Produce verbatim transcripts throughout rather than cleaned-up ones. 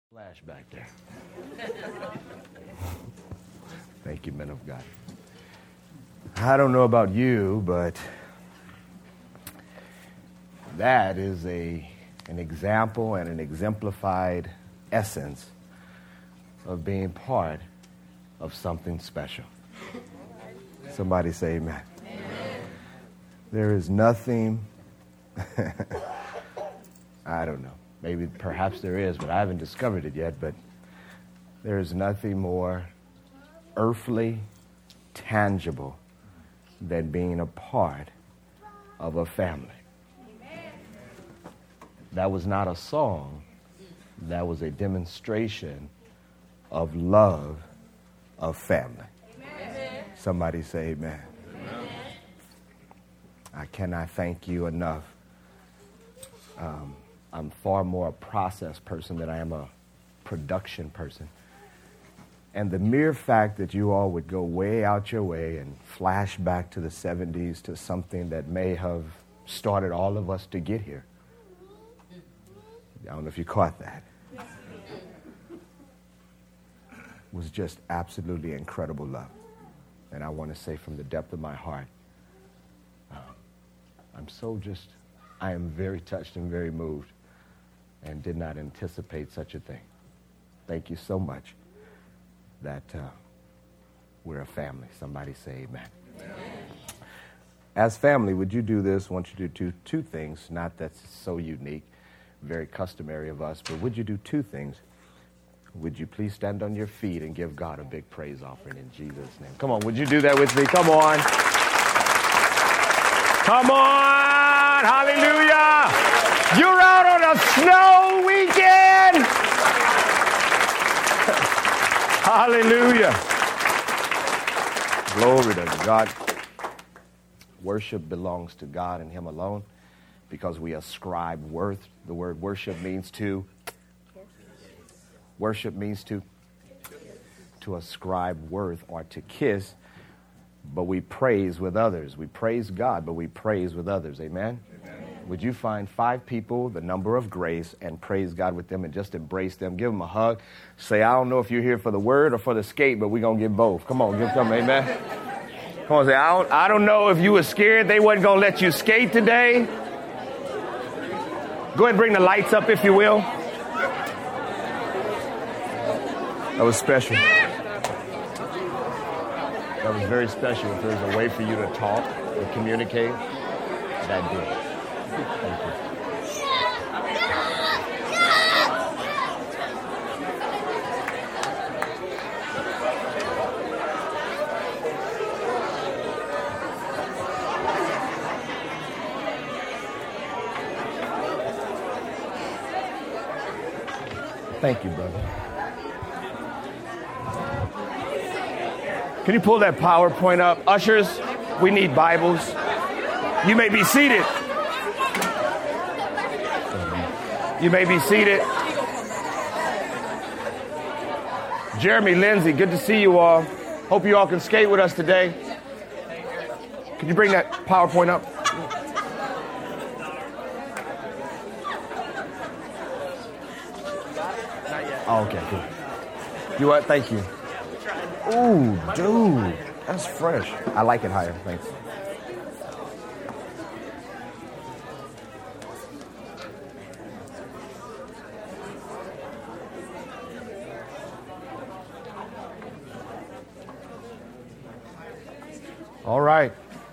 Flash back there. Thank you, men of God. I don't know about you, but that is a an example and an exemplified essence of being part of something special. Somebody say amen. Amen. There is nothing, I don't know. Maybe, perhaps there is, but I haven't discovered it yet. But there is nothing more earthly, tangible than being a part of a family. Amen. That was not a song. That was a demonstration of love of family. Amen. Somebody say amen. Amen. I cannot thank you enough. Um, I'm far more a process person than I am a production person. And the mere fact that you all would go way out your way and flash back to the seventies to something that may have started all of us to get here. I don't know if you caught that. Was just absolutely incredible love. And I want to say from the depth of my heart, uh, I'm so just, I am very touched and very moved, and did not anticipate such a thing. Thank you so much that uh, we're a family. Somebody say amen. Amen. As family, would you do this? I want you to do two, two things, not that's so unique, very customary of us, but would you do two things? Would you please stand on your feet and give God a big praise offering in Jesus' name? Come on, would you do that with me? Come on. Come on. Hallelujah. You're out on a snow weekend. Hallelujah. Glory to God. Worship belongs to God and Him alone because we ascribe worth. The word worship means to. Worship means to. To ascribe worth or to kiss. But we praise with others. We praise God, but we praise with others. Amen? Amen. Would you find five people, the number of grace, and praise God with them and just embrace them? Give them a hug. Say, I don't know if you're here for the word or for the skate, but we're going to get both. Come on, give them, amen. Come on, say, I don't, I don't know if you were scared they wasn't going to let you skate today. Go ahead and bring the lights up, if you will. That was special. That was very special. If there's a way for you to talk or communicate, that did. Thank you. Thank you, brother. Can you pull that PowerPoint up? Ushers, we need Bibles. You may be seated. You may be seated. Jeremy, Lindsay, good to see you all. Hope you all can skate with us today. Could you bring that PowerPoint up? Oh, okay, cool. You what? Thank you. Ooh, dude, that's fresh. I like it higher, thanks. All right.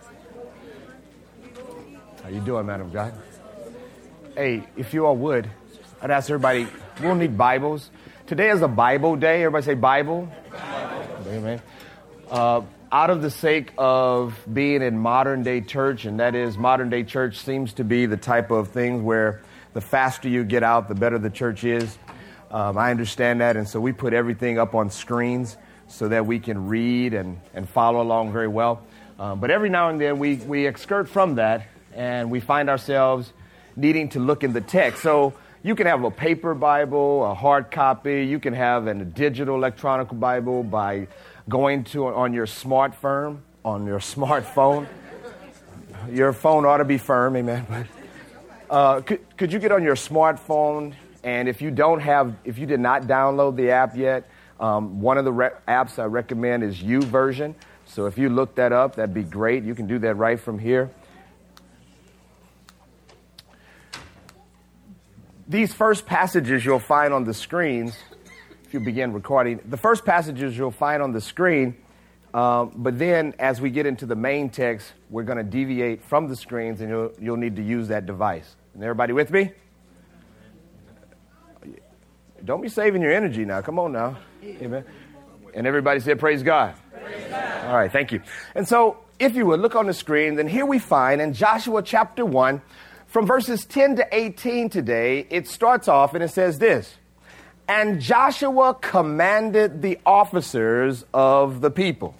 How you doing, man of God? Hey, if you all would, I'd ask everybody, we'll need Bibles. Today is a Bible day. Everybody say Bible. Amen. Uh, out of the sake of being in modern day church, and that is modern day church seems to be the type of thing where the faster you get out, the better the church is. Um, I understand that, and so we put everything up on screens so that we can read and, and follow along very well. Um, but every now and then we, we excurse from that, and we find ourselves needing to look in the text. So you can have a paper Bible, a hard copy. You can have a digital electronic Bible by going to on your smartphone, on your smartphone. Your phone ought to be firm, amen. But uh, could could you get on your smartphone And if you don't have, if you did not download the app yet, um, one of the re- apps I recommend is YouVersion. So if you look that up, that'd be great. You can do that right from here. These first passages you'll find on the screens, if you begin recording, the first passages you'll find on the screen, um, but then as we get into the main text, we're going to deviate from the screens, and you'll, you'll need to use that device. And everybody with me? Don't be saving your energy now. Come on now. Amen. And everybody said, praise God. Praise God. All right, thank you. And so, if you would, look on the screen, then here we find in Joshua chapter one, from verses ten to eighteen today, it starts off and it says this: and Joshua commanded the officers of the people,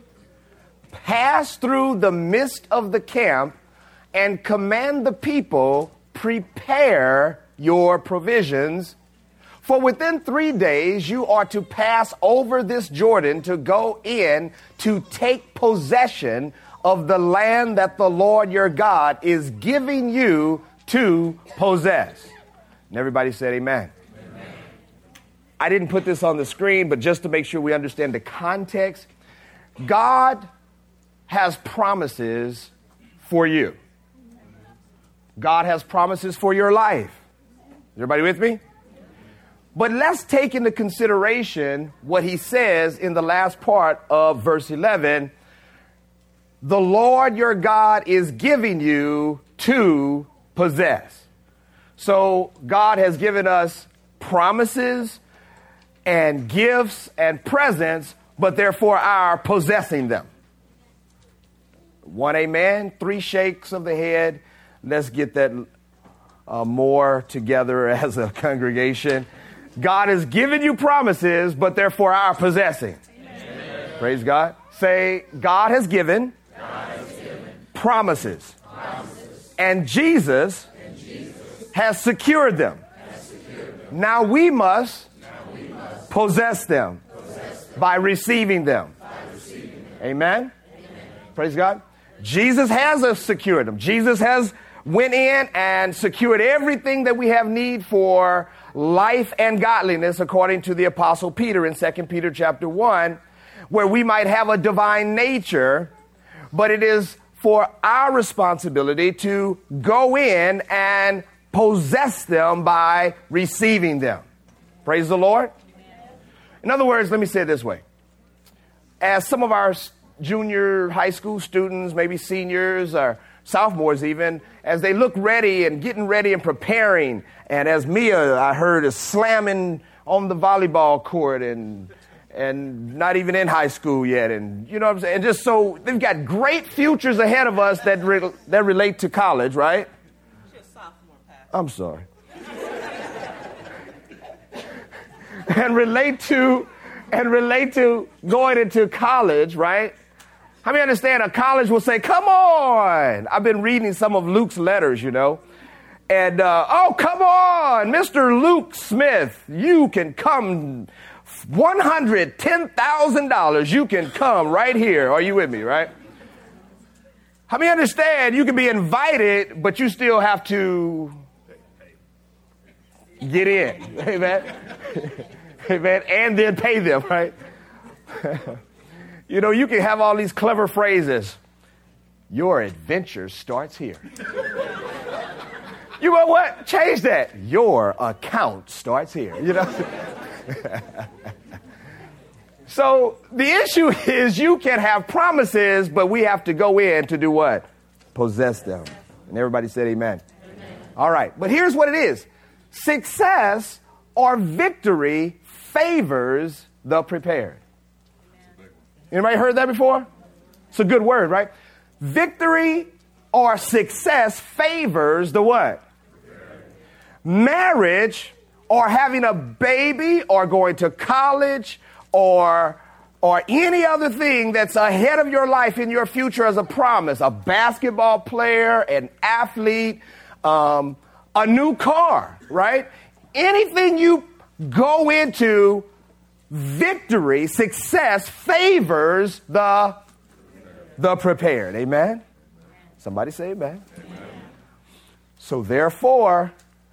pass through the midst of the camp and command the people, prepare your provisions, for within three days you are to pass over this Jordan to go in to take possession of the land that the Lord your God is giving you to possess. And everybody said amen. Amen. I didn't put this on the screen, but just to make sure we understand the context, God has promises for you. God has promises for your life. Everybody with me? But let's take into consideration what he says in the last part of verse eleven. The Lord your God is giving you to possess. So God has given us promises and gifts and presents, but therefore our possessing them. One amen, three shakes of the head. Let's get that uh, more together as a congregation. God has given you promises, but therefore our possessing. Amen. Praise God. Say, God has given, God has given promises, promises. And, Jesus and Jesus has secured them. Has secured them. Now we must, now we must possess, them possess them by receiving them. By receiving them. Amen? Amen. Praise God. Jesus has us secured them. Jesus has went in and secured everything that we have need for life and godliness, according to the Apostle Peter in Second Peter chapter one, where we might have a divine nature, but it is for our responsibility to go in and possess them by receiving them. Praise the Lord. In other words, let me say it this way. As some of our junior high school students, maybe seniors or sophomores even, as they look ready and getting ready and preparing, and as Mia, I heard, is slamming on the volleyball court and and not even in high school yet, and you know what I'm saying? And just so they've got great futures ahead of us that re- that relate to college, right? She's a sophomore, Pastor. I'm sorry. and relate to and relate to going into college, right? How many understand a college will say, come on. I've been reading some of Luke's letters, you know. And, uh, oh, come on, Mister Luke Smith, you can come one hundred ten thousand dollars. You can come right here. Are you with me, right? How many understand you can be invited, but you still have to get in? Amen. Amen. And then pay them, right? You know, you can have all these clever phrases. Your adventure starts here. You know what? Change that. Your account starts here. You know? So the issue is you can have promises, but we have to go in to do what? Possess them. And everybody said amen. Amen. All right. But here's what it is. Success or victory favors the prepared. Anybody heard that before? It's a good word, right? Victory or success favors the what? Marriage or having a baby or going to college or or any other thing that's ahead of your life in your future as a promise, a basketball player, an athlete, um, a new car, right? Anything you go into, victory, success favors the, the prepared. Amen? Somebody say amen. Amen. So therefore,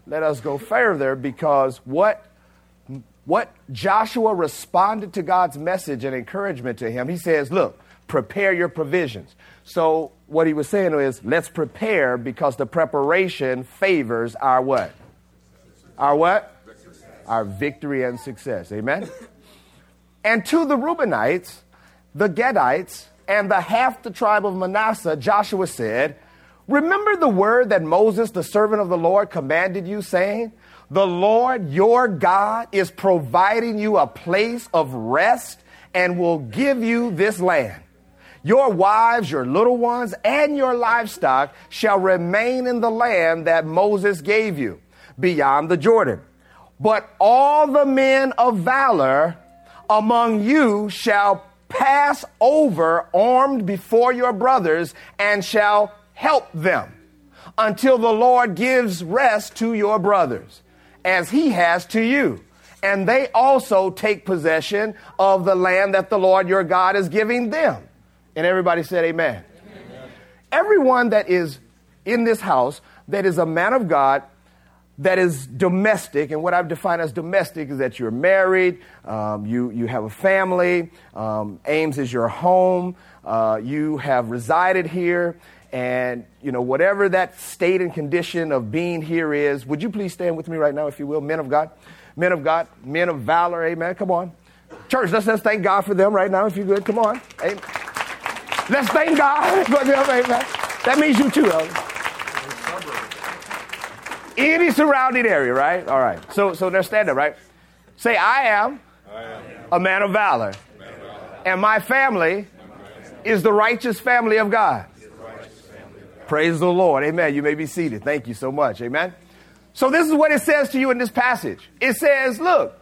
let us go further, because what, what Joshua responded to God's message and encouragement to him, he says, look, prepare your provisions. So what he was saying is, let's prepare, because the preparation favors our what? Our what? Our victory and success. Amen? And to the Reubenites, the Gadites, and the half the tribe of Manasseh, Joshua said, remember the word that Moses, the servant of the Lord, commanded you, saying, the Lord your God is providing you a place of rest and will give you this land. Your wives, your little ones, and your livestock shall remain in the land that Moses gave you beyond the Jordan. But all the men of valor among you shall pass over armed before your brothers and shall help them until the Lord gives rest to your brothers, as he has to you. And they also take possession of the land that the Lord your God is giving them. And everybody said amen. Amen. Everyone that is in this house that is a man of God, that is domestic, and what I've defined as domestic is that you're married, um, you, you have a family, um, Ames is your home, uh, you have resided here, and, you know, whatever that state and condition of being here is, would you please stand with me right now, if you will, men of God, men of God, men of valor, amen, come on. Church, let's, let's thank God for them right now, if you're good, come on. Amen. Let's thank God for them, amen. That means you too, Elder. Any surrounding area, right? All right. So so they're standing, right? Say, I am, I am a man of valor. Man of valor. And my family, my family is the righteous family of God. Family of God. Praise the Lord. Amen. You may be seated. Thank you so much. Amen. So this is what it says to you in this passage. It says, look,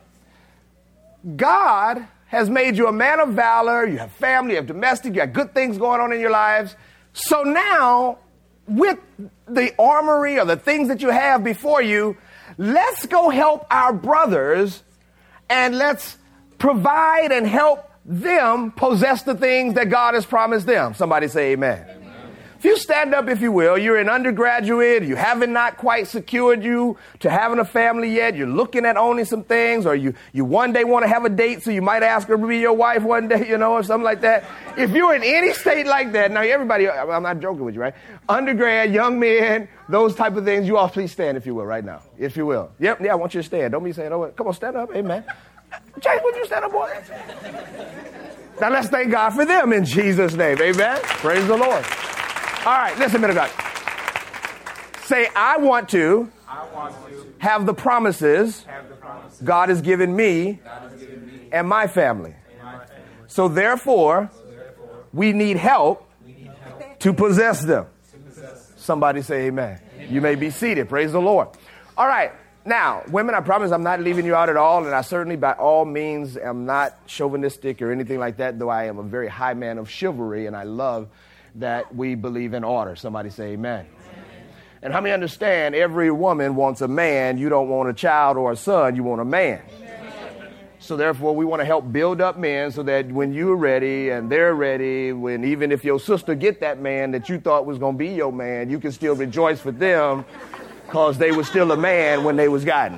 God has made you a man of valor. You have family, you have domestic, you have good things going on in your lives. So now, with the armory or the things that you have before you, let's go help our brothers and let's provide and help them possess the things that God has promised them. Somebody say amen. Amen. If you stand up, if you will, you're an undergraduate, you haven't not quite secured you to having a family yet, you're looking at owning some things, or you, you one day want to have a date, so you might ask her to be your wife one day, you know, or something like that. If you're in any state like that, now everybody, I'm not joking with you, right? Undergrad, young men, those type of things, you all please stand, if you will, right now, if you will. Yep, yeah, I want you to stand. Don't be saying, oh, come on, stand up, amen. James, would you stand up, boy? Now let's thank God for them in Jesus' name, amen. Praise the Lord. All right, listen, man of God. Say, I want to, I want to have, the promises have the promises God has given me, has given me and, my family. and my family. So therefore, so therefore we, need help we need help to possess them. To possess them. Somebody say amen. amen. You may be seated. Praise the Lord. All right. Now, women, I promise I'm not leaving you out at all, and I certainly by all means am not chauvinistic or anything like that, though I am a very high man of chivalry, and I love that we believe in order. Somebody say amen. Amen. And how many understand every woman wants a man? You don't want a child or a son, you want a man. Amen. So therefore, we want to help build up men so that when you're ready and they're ready, when even if your sister get that man that you thought was going to be your man, you can still rejoice with them because they were still a man when they was gotten.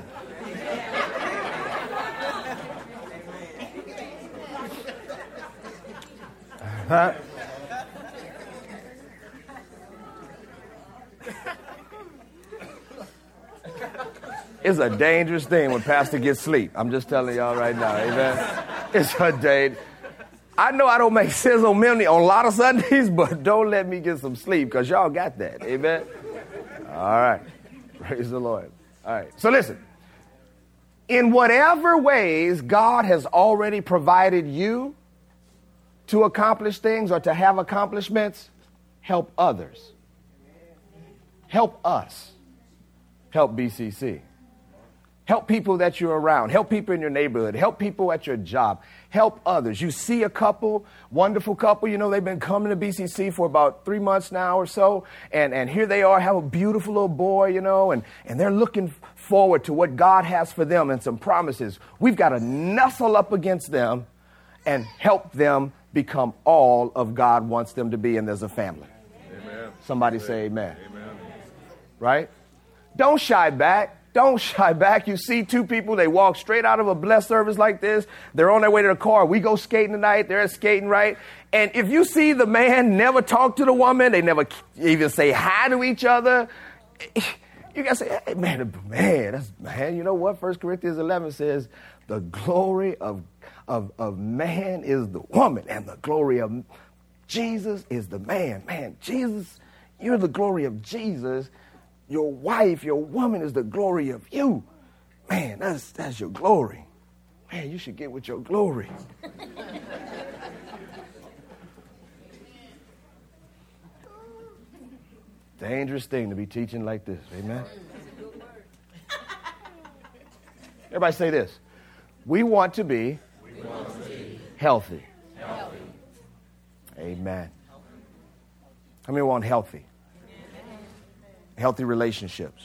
Huh? It's a dangerous thing when pastor gets sleep. I'm just telling y'all right now, amen. It's a day. I know I don't make sense on many on a lot of Sundays, but don't let me get some sleep because y'all got that, amen. All right, praise the Lord. All right, so listen. In whatever ways God has already provided you to accomplish things or to have accomplishments, help others. Help us. Help B C C. Help people that you're around. Help people in your neighborhood. Help people at your job. Help others. You see a couple, wonderful couple, you know, they've been coming to B C C for about three months now or so. And, and here they are, have a beautiful little boy, you know, and, and they're looking forward to what God has for them and some promises. We've got to nestle up against them and help them become all of God wants them to be, and there's a family. Amen. Somebody say amen. Amen. Right? Don't shy back. Don't shy back. You see two people, they walk straight out of a blessed service like this. They're on their way to the car. We go skating tonight. They're skating, right? And if you see the man never talk to the woman, they never even say hi to each other, you got to say, hey, man, man, that's, man, you know what? First Corinthians eleven says, the glory of, of, of man is the woman, and the glory of Jesus is the man. Man, Jesus, you're the glory of Jesus. Your wife, your woman is the glory of you. Man, that's that's your glory. Man, you should get with your glory. Dangerous thing to be teaching like this. Amen. Everybody say this. We want to be, we want to be healthy. healthy. Amen. How many want healthy? Healthy relationships.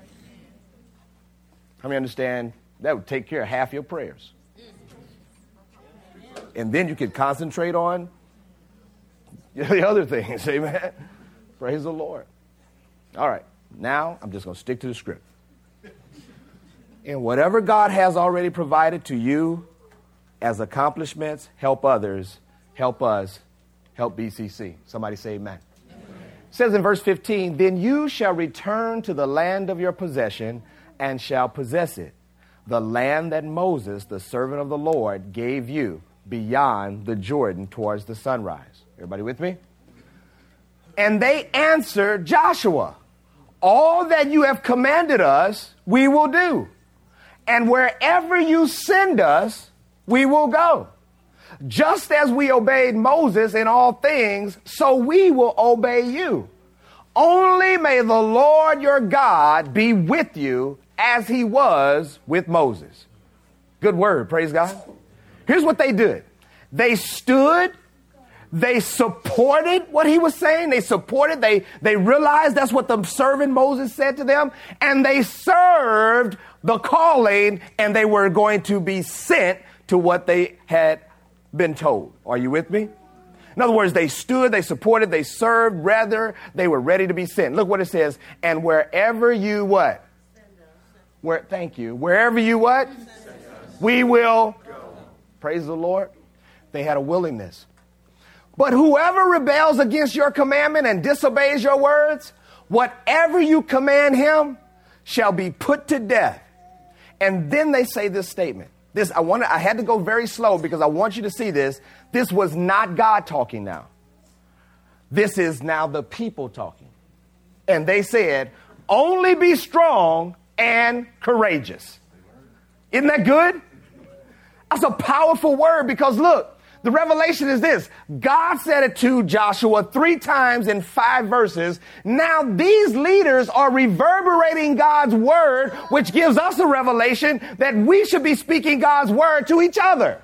How many understand that would take care of half your prayers? And then you could concentrate on the other things. Amen. Praise the Lord. All right. Now I'm just going to stick to the script. And whatever God has already provided to you as accomplishments, help others, help us, help B C C. Somebody say amen. It says in verse fifteen, then you shall return to the land of your possession and shall possess it, the land that Moses, the servant of the Lord, gave you beyond the Jordan towards the sunrise. Everybody with me? And they answered Joshua, all that you have commanded us, we will do. And wherever you send us, we will go. Just as we obeyed Moses in all things, so we will obey you. Only may the Lord your God be with you as he was with Moses. Good word, praise God. Here's what they did. They stood, they supported what he was saying. They supported, they, they realized that's what the servant Moses said to them, and they served the calling, and they were going to be sent to what they had been told. Are you with me? In other words, they stood, they supported, they served, rather, they were ready to be sent. Look what it says. And wherever you what? Where, thank you. Wherever you what? We will go. Praise the Lord. They had a willingness. But whoever rebels against your commandment and disobeys your words, whatever you command him shall be put to death. And then they say this statement. This, I want I had to go very slow because I want you to see this. This was not God talking now. This is now the people talking. And they said, only be strong and courageous. Isn't that good? That's a powerful word because look, the revelation is this. God said it to Joshua three times in five verses. Now these leaders are reverberating God's word, which gives us a revelation that we should be speaking God's word to each other.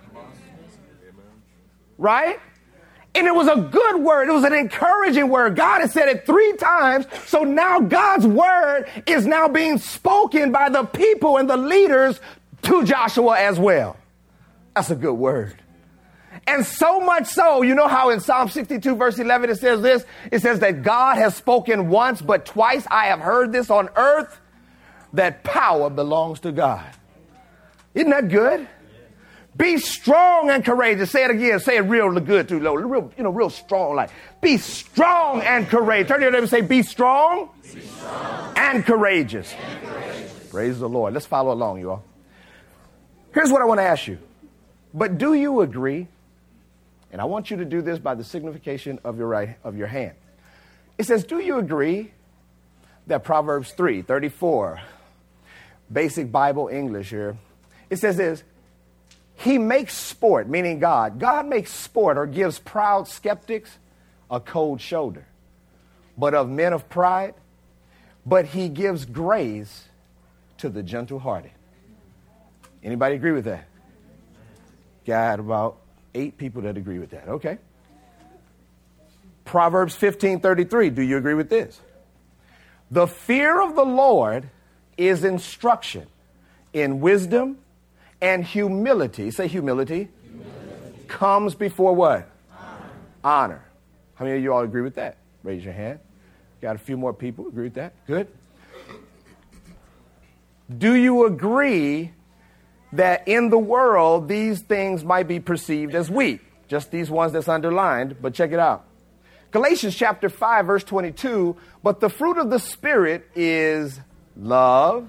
Right? And it was a good word. It was an encouraging word. God has said it three times. So now God's word is now being spoken by the people and the leaders to Joshua as well. That's a good word. And so much so, you know how in Psalm sixty-two verse eleven it says this? It says that God has spoken once, but twice I have heard this on earth, that power belongs to God. Isn't that good? Be strong and courageous. Say it again. Say it real good too, low. Real, you know, real strong. Like, be strong and courageous. Turn to your neighbor and say, be strong, be strong and, courageous. and courageous. Praise the Lord. Let's follow along, you all. Here's what I want to ask you. But do you agree? And I want you to do this by the signification of your right of your hand. It says, do you agree that Proverbs three thirty-four, basic Bible English here, it says this, he makes sport, meaning God. God makes sport or gives proud skeptics a cold shoulder, but of men of pride, but he gives grace to the gentle-hearted. Anybody agree with that? Got about eight people that agree with that. Okay. Proverbs fifteen thirty-three. Do you agree with this? The fear of the Lord is instruction in wisdom and humility. Say humility. Humility. Comes before what? Honor. Honor. How many of you all agree with that? Raise your hand. Got a few more people agree with that. Good. Do you agree that in the world, these things might be perceived as weak? Just these ones that's underlined, but check it out. Galatians chapter five, verse twenty-two, but the fruit of the Spirit is love,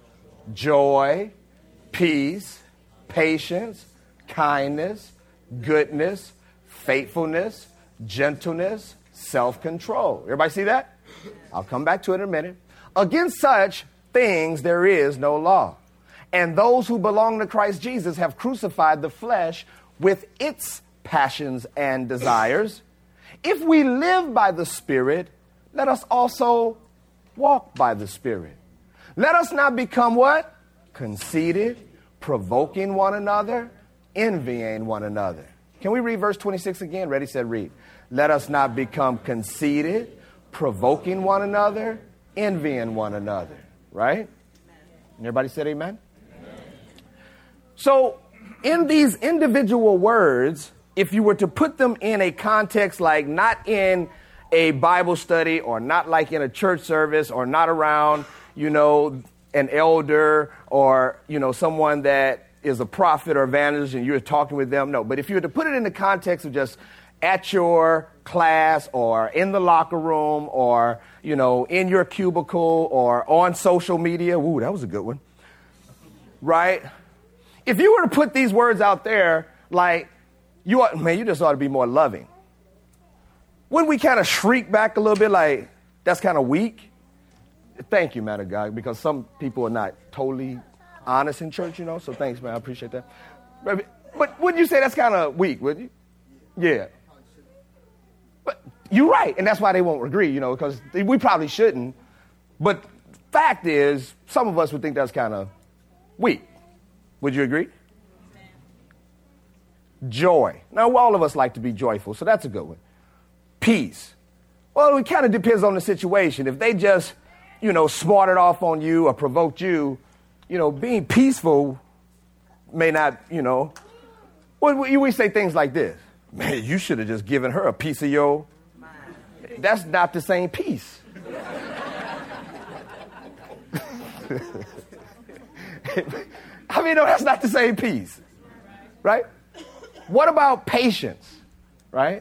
joy, peace, patience, kindness, goodness, faithfulness, gentleness, self-control. Everybody see that? I'll come back to it in a minute. Against such things there is no law. And those who belong to Christ Jesus have crucified the flesh with its passions and desires. If we live by the Spirit, let us also walk by the Spirit. Let us not become what? Conceited, provoking one another, envying one another. Can we read verse twenty-six again? Ready, set, read. Let us not become conceited, provoking one another, envying one another. Right? Everybody said amen? Amen. So in these individual words, if you were to put them in a context like not in a Bible study or not like in a church service or not around, you know, an elder or, you know, someone that is a prophet or evangelist and you're talking with them. No, but if you were to put it in the context of just at your class or in the locker room or, you know, in your cubicle or on social media. Ooh, that was a good one. Right? If you were to put these words out there, like, you ought, man, you just ought to be more loving. Wouldn't we kind of shriek back a little bit like, that's kind of weak? Thank you, man of God, because some people are not totally honest in church, you know, so thanks, man, I appreciate that. But, but wouldn't you say that's kind of weak, would you? Yeah. But you're right, and that's why they won't agree, you know, because we probably shouldn't. But fact is, some of us would think that's kind of weak. Would you agree? Joy. Now, all of us like to be joyful, so that's a good one. Peace. Well, it kind of depends on the situation. If they just, you know, smarted off on you or provoked you, you know, being peaceful may not, you know. Well, we say things like this. Man, you should have just given her a piece of your mind. That's not the same peace. I mean, no, that's not the same peace. Right? What about patience? Right?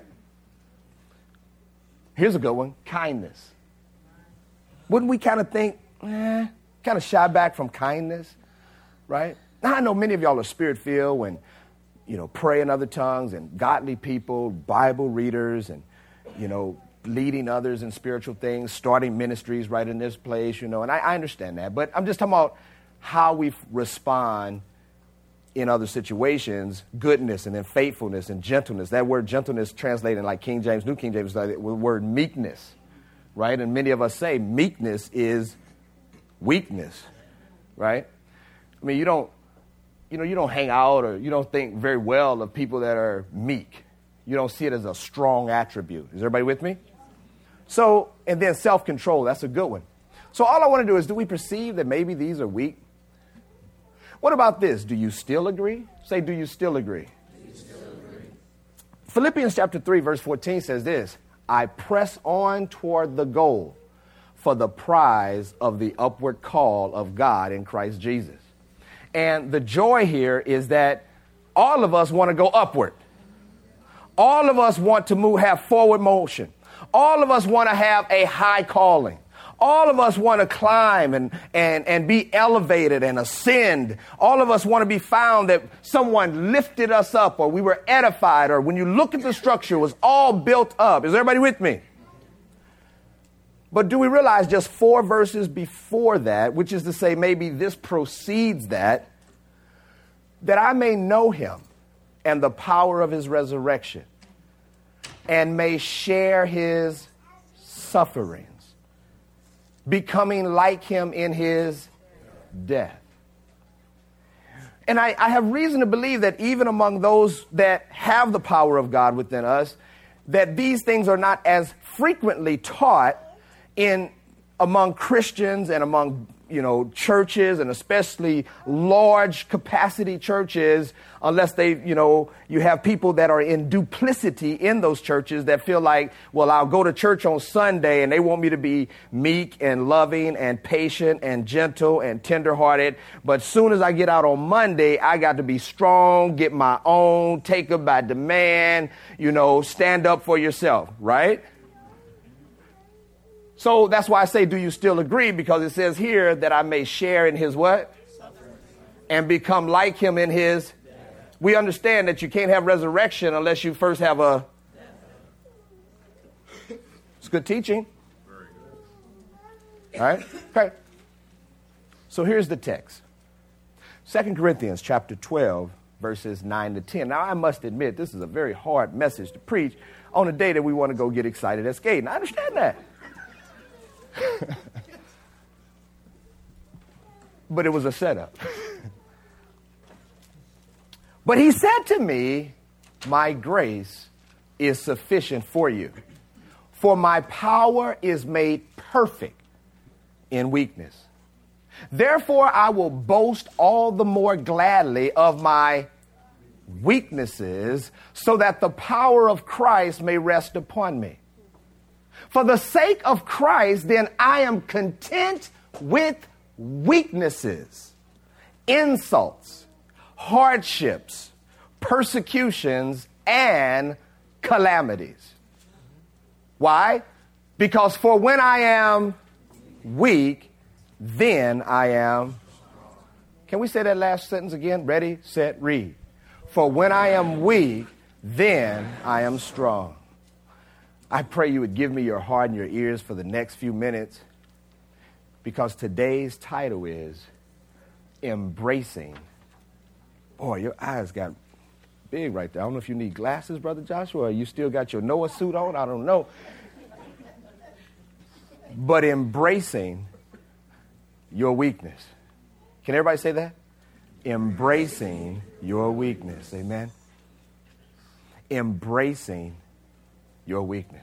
Here's a good one. Kindness. Wouldn't we kind of think, eh, kind of shy back from kindness? Right? Now, I know many of y'all are spirit-filled and, you know, pray in other tongues and godly people, Bible readers and, you know, leading others in spiritual things, starting ministries right in this place, you know, and I, I understand that. But I'm just talking about how we respond in other situations, goodness and then faithfulness and gentleness. That word gentleness translated like King James, New King James, like the word meekness, right? And many of us say meekness is weakness, right? I mean, you don't, you know, you don't hang out or you don't think very well of people that are meek. You don't see it as a strong attribute. Is everybody with me? So, and then self-control, that's a good one. So all I want to do is, do we perceive that maybe these are weak? What about this? Do you still agree? Say, do you still agree? Do you still agree? Philippians chapter three, verse fourteen says this, I press on toward the goal for the prize of the upward call of God in Christ Jesus. And the joy here is that all of us want to go upward. All of us want to move, have forward motion. All of us want to have a high calling. All of us want to climb and, and, and be elevated and ascend. All of us want to be found that someone lifted us up or we were edified, or when you look at the structure, it was all built up. Is everybody with me? But do we realize just four verses before that, which is to say maybe this precedes that, that I may know him and the power of his resurrection and may share his sufferings, becoming like him in his death. And I, I have reason to believe that even among those that have the power of God within us, that these things are not as frequently taught in among Christians and among, you know, churches, and especially large capacity churches, unless they, you know, you have people that are in duplicity in those churches that feel like, well, I'll go to church on Sunday and they want me to be meek and loving and patient and gentle and tenderhearted. But as soon as I get out on Monday, I got to be strong, get my own, take it by demand, you know, stand up for yourself, right? So that's why I say, do you still agree? Because it says here that I may share in his what? And become like him in his. We understand that you can't have resurrection unless you first have a. It's good teaching. All right. Okay. So here's the text. Second Corinthians chapter twelve, verses nine to ten. Now, I must admit, this is a very hard message to preach on a day that we want to go get excited at skating. I understand that. But it was a setup. But he said to me, my grace is sufficient for you, for my power is made perfect in weakness. Therefore, I will boast all the more gladly of my weaknesses, so that the power of Christ may rest upon me. For the sake of Christ, then I am content with weaknesses, insults, hardships, persecutions, and calamities. Why? Because for when I am weak, then I am. Can we say that last sentence again? Ready, set, read. For when I am weak, then I am strong. I pray you would give me your heart and your ears for the next few minutes, because today's title is Embracing. Boy, your eyes got big right there. I don't know if you need glasses, Brother Joshua, or you still got your Noah suit on. I don't know. But embracing your weakness. Can everybody say that? Embracing your weakness. Amen. Embracing your weakness.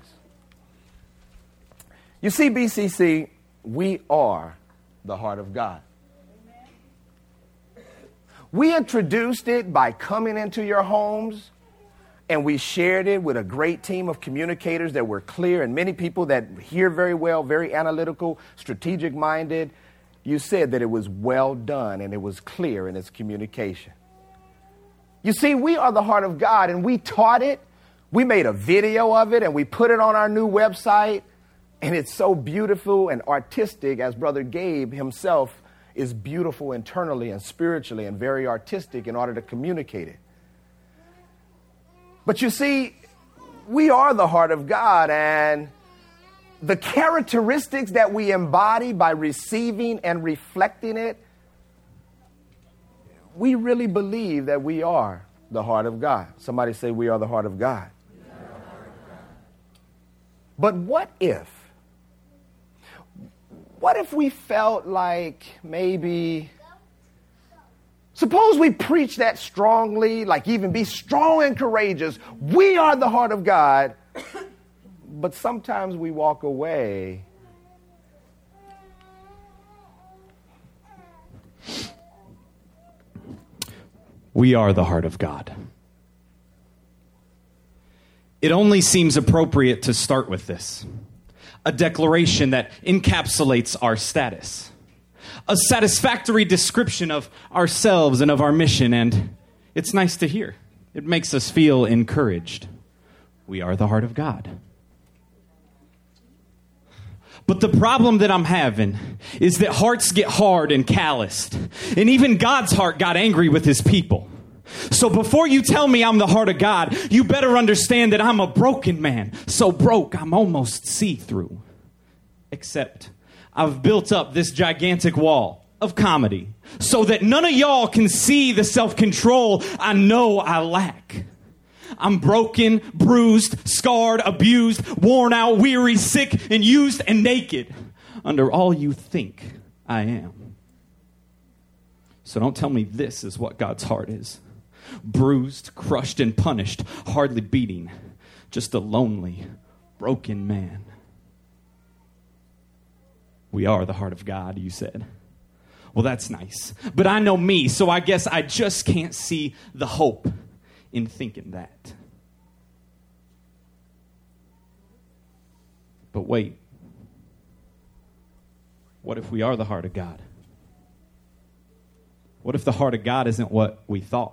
You see, B C C, we are the heart of God. We introduced it by coming into your homes, and we shared it with a great team of communicators that were clear, and many people that hear very well, very analytical, strategic minded. You said that it was well done and it was clear in its communication. You see, we are the heart of God, and we taught it. We made a video of it and we put it on our new website, and it's so beautiful and artistic, as Brother Gabe himself is beautiful internally and spiritually and very artistic in order to communicate it. But you see, we are the heart of God, and the characteristics that we embody by receiving and reflecting it, we really believe that we are the heart of God. Somebody say, we are the heart of God. But what if, what if we felt like maybe, suppose we preach that strongly, like even be strong and courageous. We are the heart of God. But sometimes we walk away We are the heart of God. It only seems appropriate to start with this. A declaration that encapsulates our status. A satisfactory description of ourselves and of our mission, and it's nice to hear. It makes us feel encouraged. We are the heart of God. But the problem that I'm having is that hearts get hard and calloused. And even God's heart got angry with his people. So before you tell me I'm the heart of God, you better understand that I'm a broken man. So broke, I'm almost see-through. Except I've built up this gigantic wall of comedy so that none of y'all can see the self-control I know I lack. I'm broken, bruised, scarred, abused, worn out, weary, sick, and used and naked under all you think I am. So don't tell me this is what God's heart is. Bruised, crushed, and punished, hardly beating, just a lonely, broken man. We are the heart of God, you said. Well, that's nice. But I know me, so I guess I just can't see the hope in thinking that. But wait. What if we are the heart of God? What if the heart of God isn't what we thought?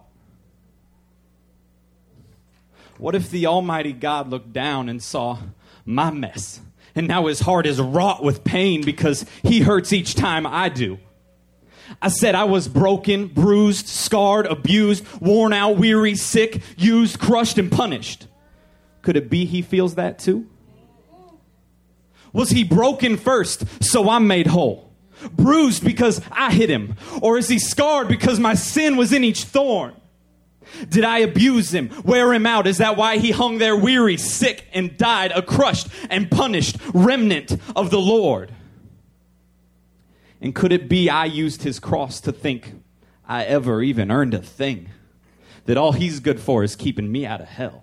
What if the Almighty God looked down and saw my mess, and now his heart is wrought with pain because he hurts each time I do? I said I was broken, bruised, scarred, abused, worn out, weary, sick, used, crushed, and punished. Could it be he feels that too? Was he broken first, so I'm made whole? Bruised because I hit him? Or is he scarred because my sin was in each thorn? Did I abuse him, wear him out? Is that why he hung there weary, sick, and died, a crushed and punished remnant of the Lord? And could it be I used his cross to think I ever even earned a thing? That all he's good for is keeping me out of hell?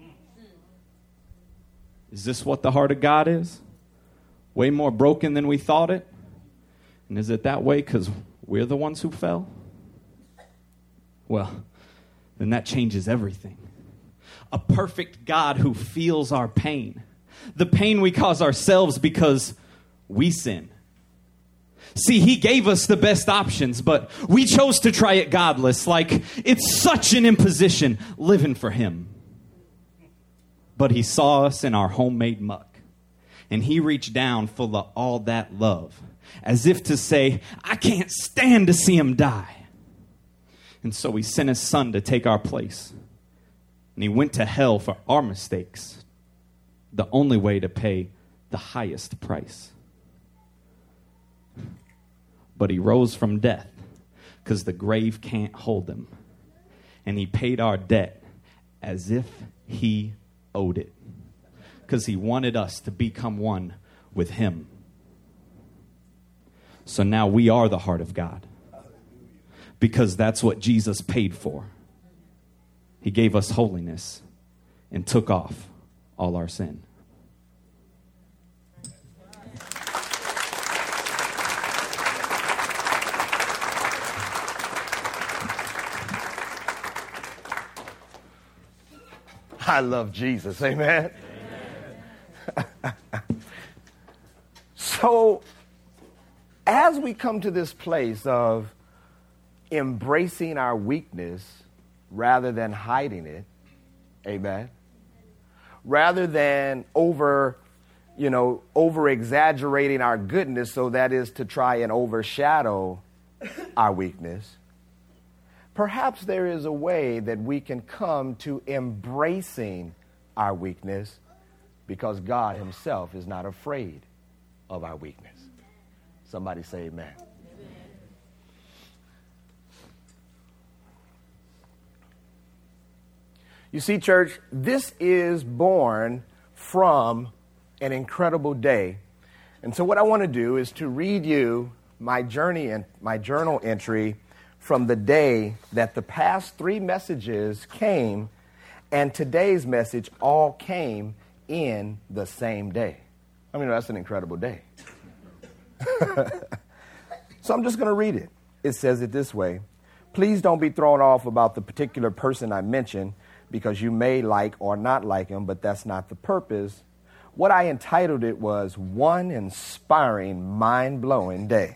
Is this what the heart of God is? Way more broken than we thought it? And is it that way because we're the ones who fell? Well, then that changes everything. A perfect God who feels our pain. The pain we cause ourselves because we sin. See, he gave us the best options, but we chose to try it godless, like it's such an imposition living for him. But he saw us in our homemade muck, and he reached down full of all that love, as if to say, I can't stand to see him die. And so he sent his son to take our place. And he went to hell for our mistakes. The only way to pay the highest price. But he rose from death because the grave can't hold him. And he paid our debt as if he owed it. Because he wanted us to become one with him. So now we are the heart of God. Because that's what Jesus paid for. He gave us holiness and took off all our sin. I love Jesus. Amen. Amen. So, as we come to this place of embracing our weakness rather than hiding it, amen, rather than over, you know, over exaggerating our goodness, so that is to try and overshadow our weakness, perhaps there is a way that we can come to embracing our weakness because God himself is not afraid of our weakness. Somebody say amen. You see, church, this is born from an incredible day. And so what I want to do is to read you my journey and my journal entry from the day that the past three messages came and today's message all came in the same day. I mean, that's an incredible day. So I'm just going to read it. It says it this way. Please don't be thrown off about the particular person I mentioned, because you may like or not like him, but that's not the purpose. What I entitled it was One Inspiring, Mind-Blowing Day.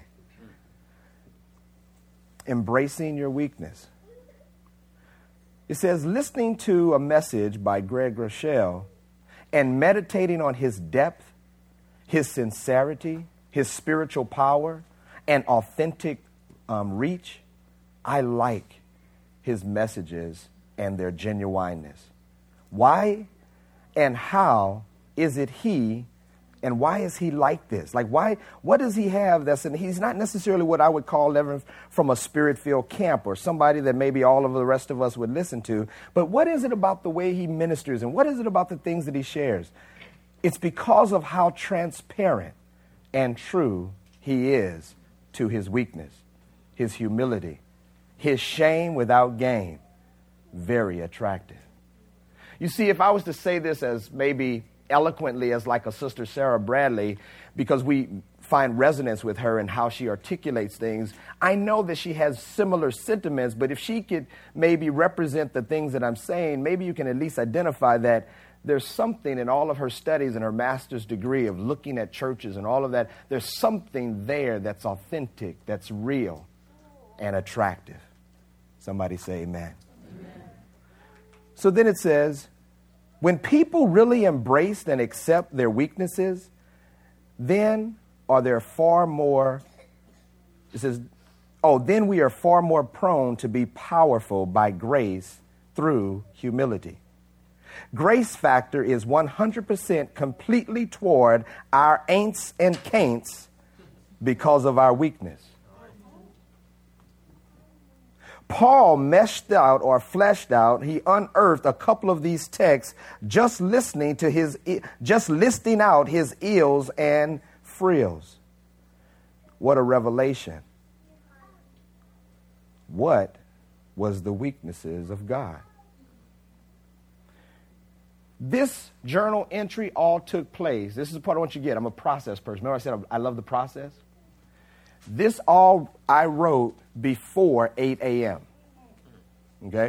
Embracing your weakness. It says, listening to a message by Greg Rochelle and meditating on his depth, his sincerity, his spiritual power, and authentic um, reach, I like his messages and their genuineness. Why and how is it he, and why is he like this? Like, why, what does he have that's in, he's not necessarily what I would call ever from a spirit-filled camp or somebody that maybe all of the rest of us would listen to, but what is it about the way he ministers and what is it about the things that he shares? It's because of how transparent and true he is to his weakness, his humility, his shame without gain. Very attractive. You see, if I was to say this as maybe eloquently as like a Sister Sarah Bradley, because we find resonance with her and how she articulates things. I know that she has similar sentiments, but if she could maybe represent the things that I'm saying, maybe you can at least identify that there's something in all of her studies and her master's degree of looking at churches and all of that. There's something there that's authentic, that's real and attractive. Somebody say amen. Amen. So then it says, when people really embrace and accept their weaknesses, then are there far more, it says, oh, then we are far more prone to be powerful by grace through humility. Grace factor is one hundred percent completely toward our ain'ts and can'ts because of our weakness. Paul meshed out or fleshed out, he unearthed a couple of these texts just listening to his, just listing out his ills and frills. What a revelation. What was the weaknesses of God? This journal entry all took place. This is the part I want you to get. I'm a process person. Remember I said I love the process? This all I wrote before eight a.m. Okay?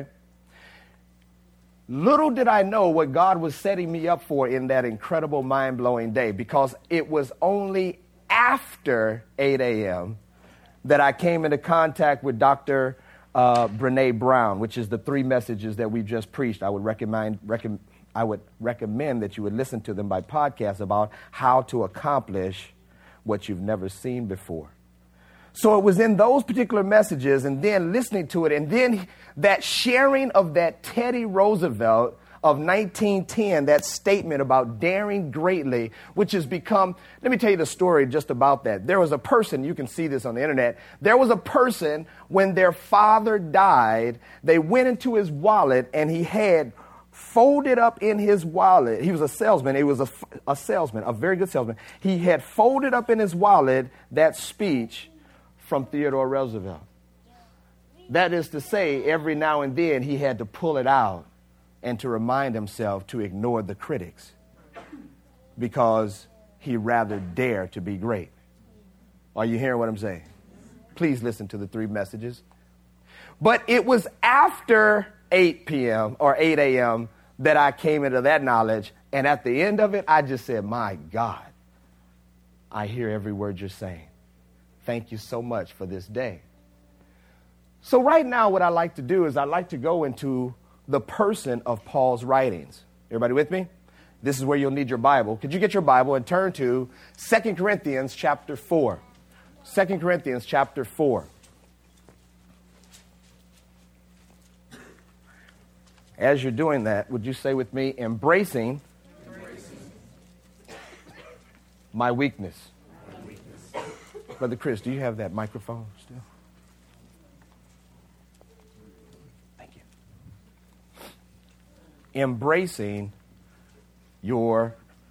Little did I know what God was setting me up for in that incredible, mind-blowing day, because it was only after eight a.m. that I came into contact with Doctor Uh, Brene Brown, which is the three messages that we just preached. I would recommend, recommend I would recommend that you would listen to them by podcast about how to accomplish what you've never seen before. So it was in those particular messages and then listening to it and then that sharing of that Teddy Roosevelt of nineteen ten, that statement about daring greatly, which has become, let me tell you the story just about that. There was a person, you can see this on the internet, there was a person when their father died, they went into his wallet and he had folded up in his wallet. He was a salesman. He was a, a salesman, a very good salesman. He had folded up in his wallet that speech from Theodore Roosevelt. That is to say, every now and then he had to pull it out and to remind himself to ignore the critics because he rather dare to be great. Are you hearing what I'm saying? Please listen to the three messages. But it was after eight p.m. or eight a.m. that I came into that knowledge. And at the end of it, I just said, my God, I hear every word you're saying. Thank you so much for this day. So right now, what I like to do is I like to go into the person of Paul's writings. Everybody with me? This is where you'll need your Bible. Could you get your Bible and turn to Second Corinthians chapter four. Second Corinthians chapter four. As you're doing that, would you say with me, embracing, embracing. My weakness. My weakness. Brother Chris, do you have that microphone still? Thank you. Embracing your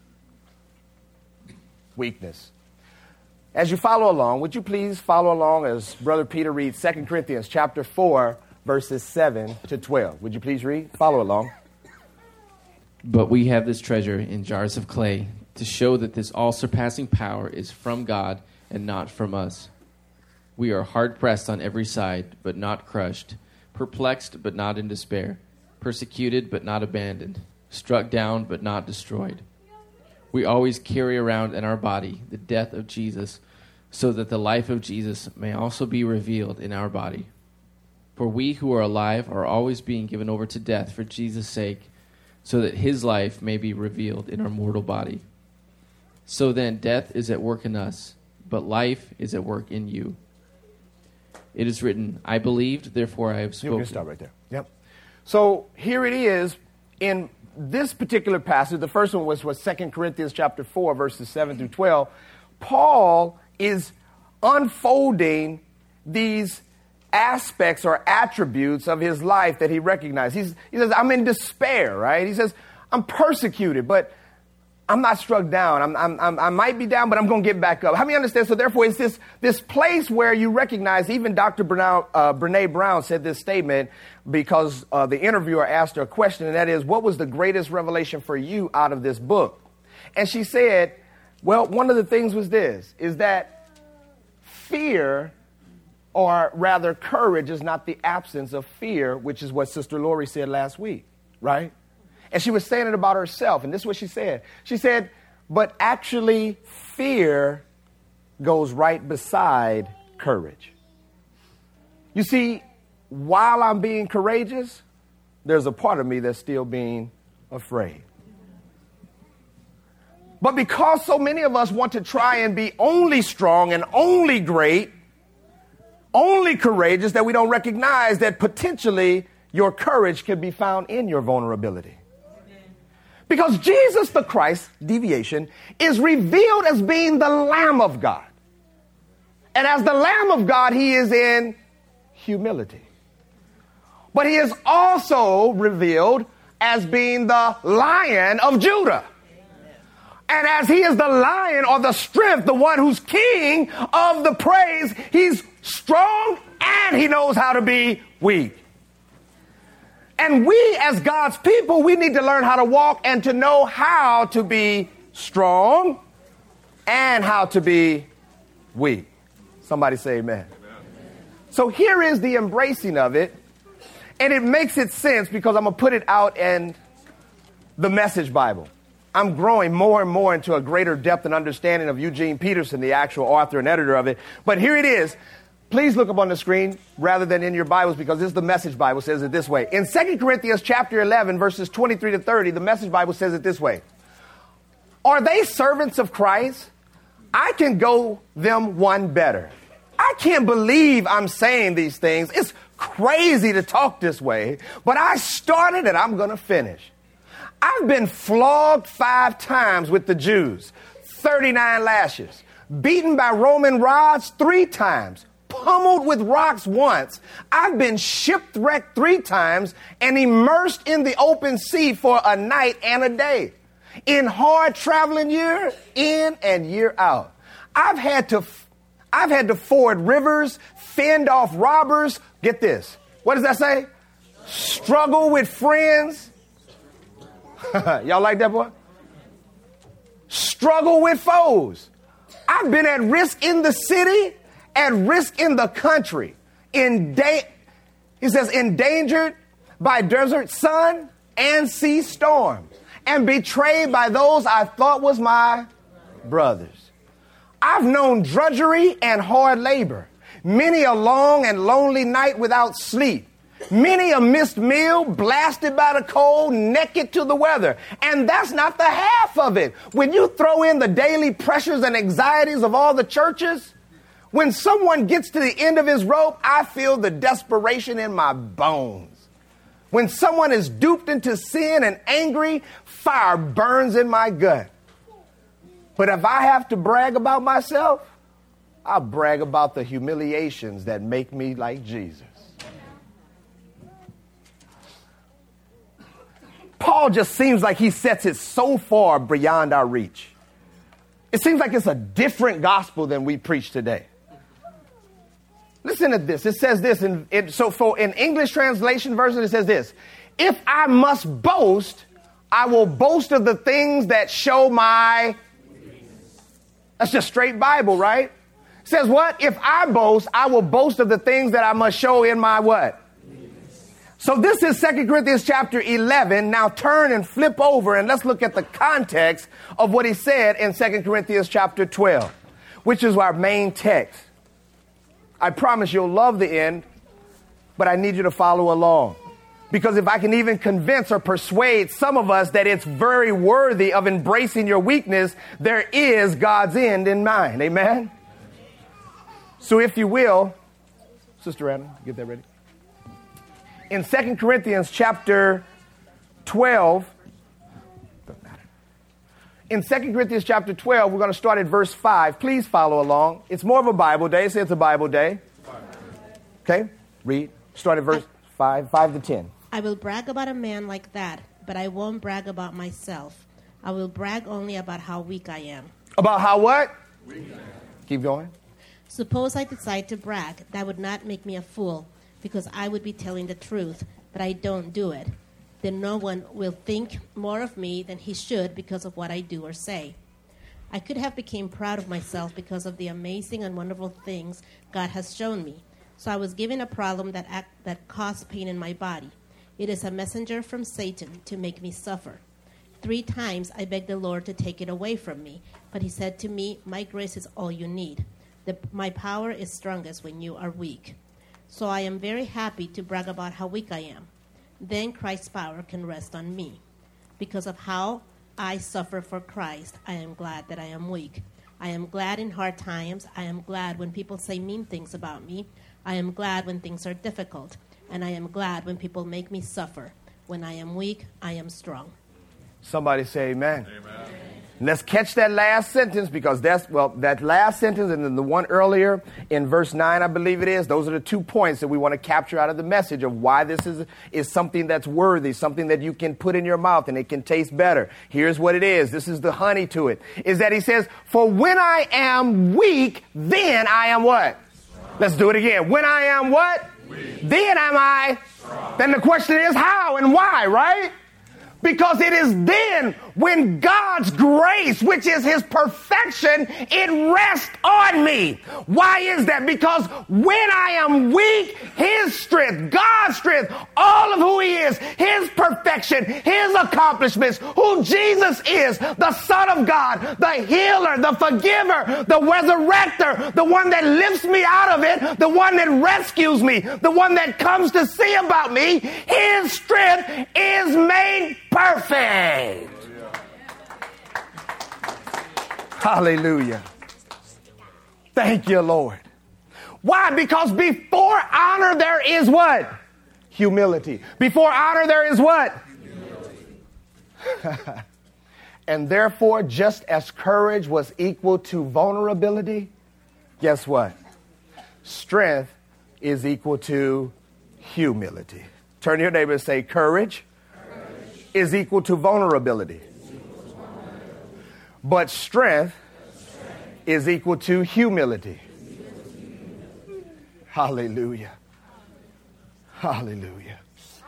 weakness. As you follow along, would you please follow along as Brother Peter reads Second Corinthians chapter four, verses seven to twelve. Would you please read? Follow along. But we have this treasure in jars of clay to show that this all-surpassing power is from God and not from us. We are hard-pressed on every side, but not crushed, perplexed, but not in despair, persecuted, but not abandoned, struck down, but not destroyed. We always carry around in our body the death of Jesus, so that the life of Jesus may also be revealed in our body. For we who are alive are always being given over to death for Jesus' sake, so that his life may be revealed in our mortal body. So then death is at work in us, but life is at work in you. It is written, I believed, therefore I have spoken. You can stop right there. Yep. So here it is in this particular passage. The first one was, was Second Corinthians chapter four, verses seven through twelve. Paul is unfolding these aspects or attributes of his life that he recognized. He's, he says, I'm in despair, right? He says, I'm persecuted, but I'm not struck down. I'm, I'm, I'm, I might be down, but I'm going to get back up. How many understand? So therefore, it's this, this place where you recognize, even Doctor Brown, uh, Brene Brown said this statement because uh, the interviewer asked her a question, and that is, what was the greatest revelation for you out of this book? And she said, Well, one of the things was this, is that fear, or rather courage, is not the absence of fear, which is what Sister Lori said last week, right? And she was saying it about herself, and this is what she said. She said, but actually fear goes right beside courage. You see, while I'm being courageous, there's a part of me that's still being afraid. But because so many of us want to try and be only strong and only great, only courageous, that we don't recognize that potentially your courage can be found in your vulnerability. Because Jesus the Christ, deviation, is revealed as being the Lamb of God. And as the Lamb of God, he is in humility. But he is also revealed as being the Lion of Judah. And as he is the lion or the strength, the one who's king of the praise, he's strong and he knows how to be weak. And we as God's people, we need to learn how to walk and to know how to be strong and how to be weak. Somebody say amen. Amen. So here is the embracing of it. And it makes it sense because I'm going to put it out in the Message Bible. I'm growing more and more into a greater depth and understanding of Eugene Peterson, the actual author and editor of it. But here it is. Please look up on the screen rather than in your Bibles, because this is the Message Bible, says it this way. In Second Corinthians chapter eleven, verses twenty-three to thirty, the Message Bible says it this way. Are they servants of Christ? I can go them one better. I can't believe I'm saying these things. It's crazy to talk this way, but I started and I'm going to finish. I've been flogged five times with the Jews, thirty-nine lashes, beaten by Roman rods three times, pummeled with rocks once. I've been shipwrecked three times and immersed in the open sea for a night and a day. In hard traveling year in and year out. I've had to, I've had to ford rivers, fend off robbers. Get this. What does that say? Struggle with friends. Y'all like that, boy? Struggle with foes. I've been at risk in the city, at risk in the country. In da- he says, endangered by desert sun and sea storm, and betrayed by those I thought was my brothers. I've known drudgery and hard labor, many a long and lonely night without sleep. Many a missed meal, blasted by the cold, naked to the weather. And that's not the half of it. When you throw in the daily pressures and anxieties of all the churches, when someone gets to the end of his rope, I feel the desperation in my bones. When someone is duped into sin and angry, fire burns in my gut. But if I have to brag about myself, I'll brag about the humiliations that make me like Jesus. Paul just seems like he sets it so far beyond our reach. It seems like it's a different gospel than we preach today. Listen to this. It says this. In, it, so for in English translation version, it says this. If I must boast, I will boast of the things that show my... That's just straight Bible, right? It says what? If I boast, I will boast of the things that I must show in my what? So this is Second Corinthians chapter eleven. Now turn and flip over and let's look at the context of what he said in Second Corinthians chapter twelve, which is our main text. I promise you'll love the end, but I need you to follow along. Because if I can even convince or persuade some of us that it's very worthy of embracing your weakness, there is God's end in mind. Amen? So if you will, Sister Anna, get that ready. In Second Corinthians chapter twelve, in Second Corinthians chapter twelve, we're going to start at verse five. Please follow along. It's more of a Bible day. Say it's a Bible day. Okay, read. Start at verse five, five to ten. I will brag about a man like that, but I won't brag about myself. I will brag only about how weak I am. About how what? Weak. Keep going. Suppose I decide to brag. That would not make me a fool, because I would be telling the truth, but I don't do it. Then no one will think more of me than he should because of what I do or say. I could have become proud of myself because of the amazing and wonderful things God has shown me. So I was given a problem that act, that caused pain in my body. It is a messenger from Satan to make me suffer. Three times I begged the Lord to take it away from me, but he said to me, my grace is all you need. The, my power is strongest when you are weak. So I am very happy to brag about how weak I am. Then Christ's power can rest on me. Because of how I suffer for Christ, I am glad that I am weak. I am glad in hard times. I am glad when people say mean things about me. I am glad when things are difficult. And I am glad when people make me suffer. When I am weak, I am strong. Somebody say amen. Amen. Let's catch that last sentence, because that's, well, that last sentence and then the one earlier in verse nine, I believe it is. Those are the two points that we want to capture out of the message of why this is, is something that's worthy, something that you can put in your mouth and it can taste better. Here's what it is. This is the honey to it, is that he says, for when I am weak, then I am what? Strong. Let's do it again. When I am what? Weak. Then am I? Strong. Then the question is how and why, right? Because it is then when God's grace, which is his perfection, it rests on me. Why is that? Because when I am weak, his strength, God's strength, all of who he is, his perfection, his accomplishments, who Jesus is, the Son of God, the healer, the forgiver, the resurrector, the one that lifts me out of it, the one that rescues me, the one that comes to see about me, his strength is made perfect. Hallelujah. Thank you, Lord. Why? Because before honor there is what? Humility. Before honor there is what? Humility. And therefore, just as courage was equal to vulnerability, guess what? Strength is equal to humility. Turn to your neighbor and say, courage, courage. is equal to vulnerability. But strength is equal to humility. Hallelujah. Hallelujah.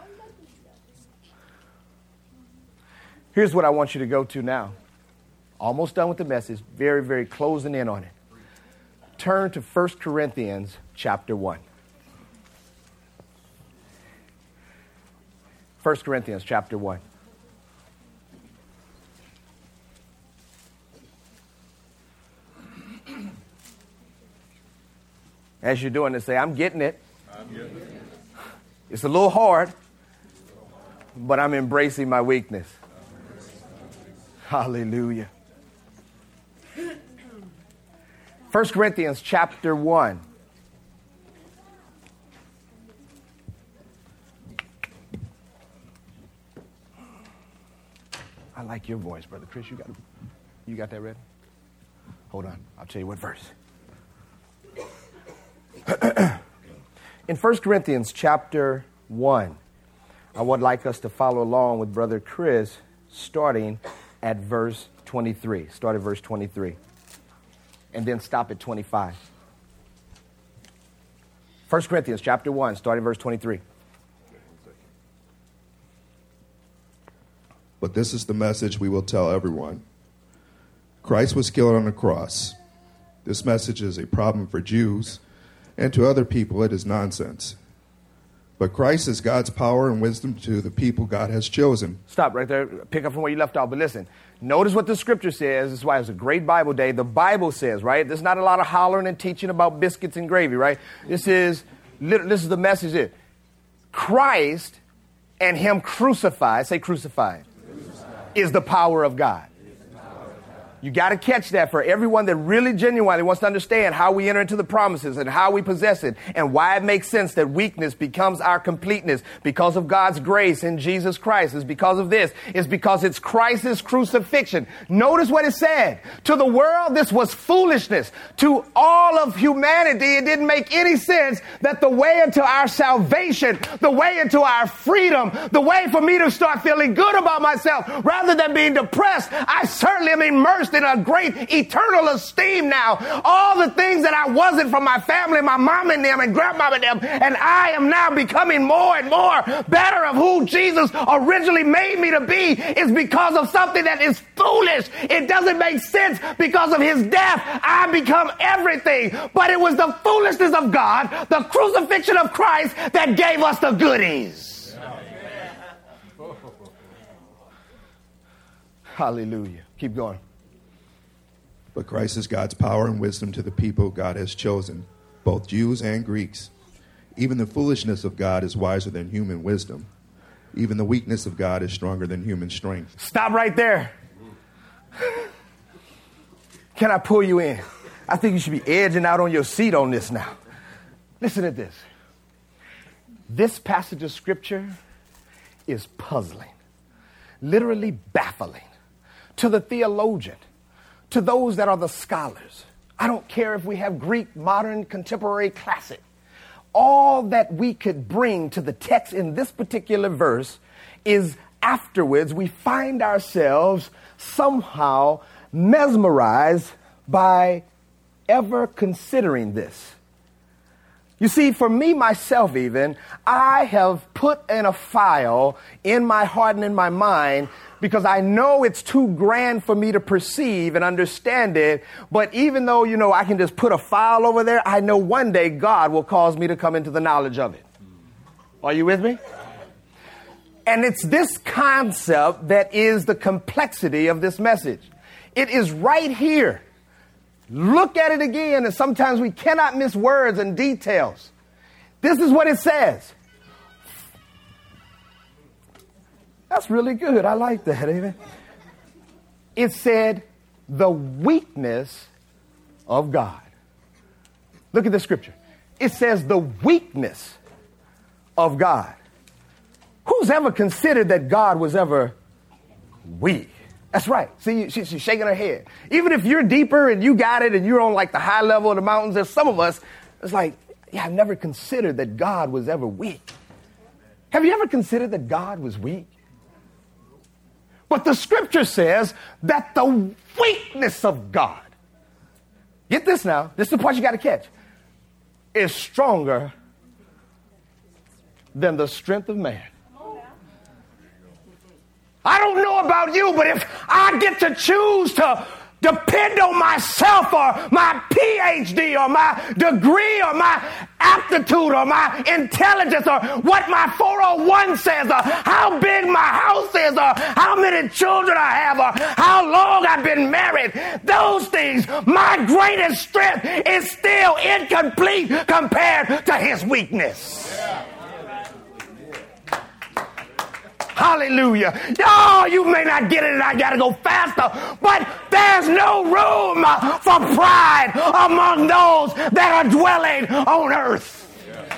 Here's what I want you to go to now. Almost done with the message. Very, very closing in on it. Turn to First Corinthians chapter one. First Corinthians chapter one. As you're doing this, say, I'm getting it. I'm getting it. It's a little hard, but I'm embracing my weakness. Hallelujah. First Corinthians chapter one. I like your voice, Brother Chris. You got, you got that ready? Hold on. I'll tell you what verse. In First Corinthians chapter one, I would like us to follow along with Brother Chris, starting at verse twenty-three. Start at verse twenty-three. And then stop at twenty-five. First Corinthians chapter one, start at verse twenty-three. But this is the message we will tell everyone. Christ was killed on the cross. This message is a problem for Jews, and to other people it is nonsense. But Christ is God's power and wisdom to the people God has chosen. Stop right there. Pick up from where you left off. But listen, notice what the scripture says. This is why it's a great Bible day. The Bible says, right? There's not a lot of hollering and teaching about biscuits and gravy, right? This is, this is the message here. Christ and him crucified, say crucified, crucified. is the power of God. You got to catch that for everyone that really genuinely wants to understand how we enter into the promises and how we possess it and why it makes sense that weakness becomes our completeness because of God's grace in Jesus Christ. It's because of this. It's because it's Christ's crucifixion. Notice what it said. To the world, this was foolishness. To all of humanity, it didn't make any sense that the way into our salvation, the way into our freedom, the way for me to start feeling good about myself rather than being depressed, I certainly am immersed first in a great eternal esteem now. All the things that I wasn't from my family, my mom and them and grandmama and them, and I am now becoming more and more better of who Jesus originally made me to be is because of something that is foolish. It doesn't make sense because of his death. I become everything. But it was the foolishness of God, the crucifixion of Christ that gave us the goodies. Hallelujah. Keep going. But Christ is God's power and wisdom to the people God has chosen, both Jews and Greeks. Even the foolishness of God is wiser than human wisdom. Even the weakness of God is stronger than human strength. Stop right there. Can I pull you in? I think you should be edging out on your seat on this now. Listen to this. This passage of scripture is puzzling, literally baffling to the theologian, to those that are the scholars. I don't care if we have Greek, modern, contemporary, classic. All that we could bring to the text in this particular verse is afterwards we find ourselves somehow mesmerized by ever considering this. You see, for me, myself even, I have put in a file in my heart and in my mind because I know it's too grand for me to perceive and understand it. But even though, you know, I can just put a file over there, I know one day God will cause me to come into the knowledge of it. Are you with me? And it's this concept that is the complexity of this message. It is right here. Look at it again, and sometimes we cannot miss words and details. This is what it says. That's really good. I like that. Amen. It said, the weakness of God. Look at the scripture. It says, the weakness of God. Who's ever considered that God was ever weak? That's right. See, she, she's shaking her head. Even if you're deeper and you got it and you're on like the high level of the mountains, there's some of us, it's like, yeah, I've never considered that God was ever weak. Have you ever considered that God was weak? But the scripture says that the weakness of God, get this now, this is the part you got to catch, is stronger than the strength of man. I don't know about you, but if I get to choose to depend on myself or my P H D or my degree or my aptitude or my intelligence or what my four oh one says or how big my house is or how many children I have or how long I've been married, those things, my greatest strength is still incomplete compared to his weakness. Yeah. Hallelujah. Oh, you may not get it and I got to go faster, but there's no room for pride among those that are dwelling on earth.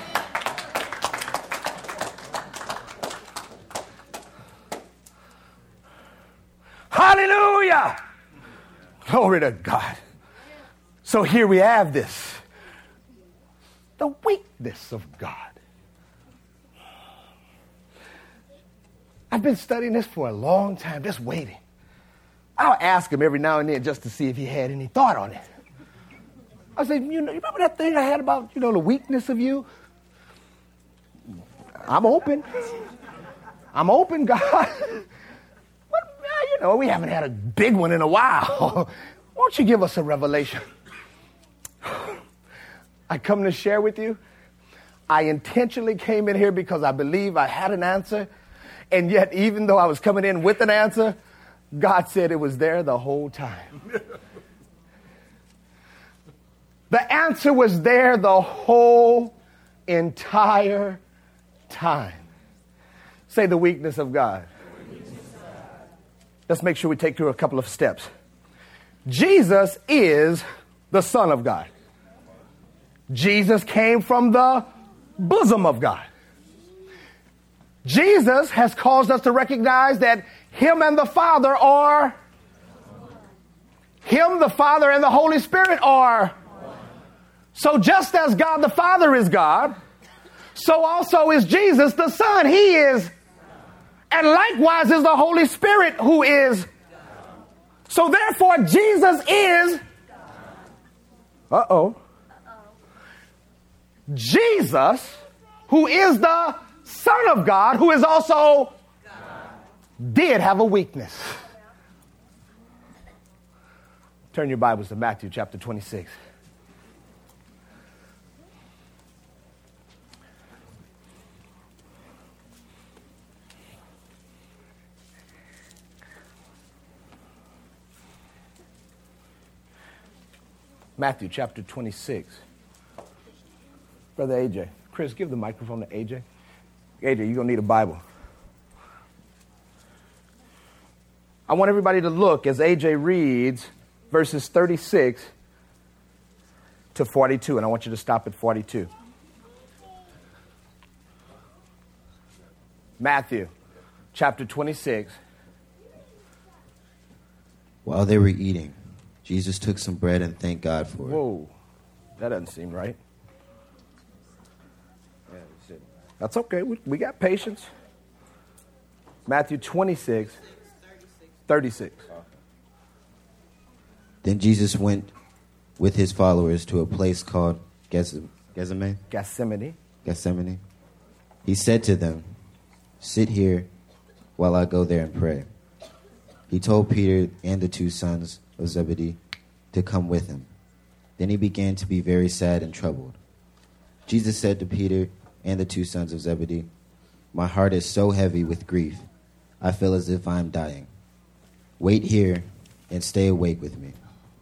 Hallelujah. Glory to God. So here we have this. The weakness of God. I've been studying this for a long time, just waiting. I'll ask him every now and then just to see if he had any thought on it. I said, you know, you remember that thing I had about, you know, the weakness of you? I'm open. I'm open, God. But, you know, we haven't had a big one in a while. Won't you give us a revelation? I come to share with you. I intentionally came in here because I believe I had an answer. And yet, even though I was coming in with an answer, God said it was there the whole time. The answer was there the whole entire time. Say the weakness of God. Let's make sure we take through a couple of steps. Jesus is the Son of God. Jesus came from the bosom of God. Jesus has caused us to recognize that him and the Father are, him, the Father, and the Holy Spirit are. So just as God the Father is God, so also is Jesus the Son. He is. And likewise is the Holy Spirit who is. So therefore, Jesus is, uh-oh, Jesus, who is the Son of God, who is also God, did have a weakness. Turn your Bibles to Matthew chapter twenty-six. Matthew chapter twenty-six. Brother A J. Chris, give the microphone to A J. A J, you're going to need a Bible. I want everybody to look as A J reads verses thirty-six to forty-two, and I want you to stop at forty-two. Matthew chapter twenty-six. While they were eating, Jesus took some bread and thanked God for it. Whoa, that doesn't seem right. That's okay. We, we got patience. Matthew twenty-six, thirty-six. Then Jesus went with his followers to a place called Gethsemane. Gethsemane. Gethsemane. He said to them, "Sit here while I go there and pray." He told Peter and the two sons of Zebedee to come with him. Then he began to be very sad and troubled. Jesus said to Peter and the two sons of Zebedee, "My heart is so heavy with grief, I feel as if I am dying. Wait here and stay awake with me."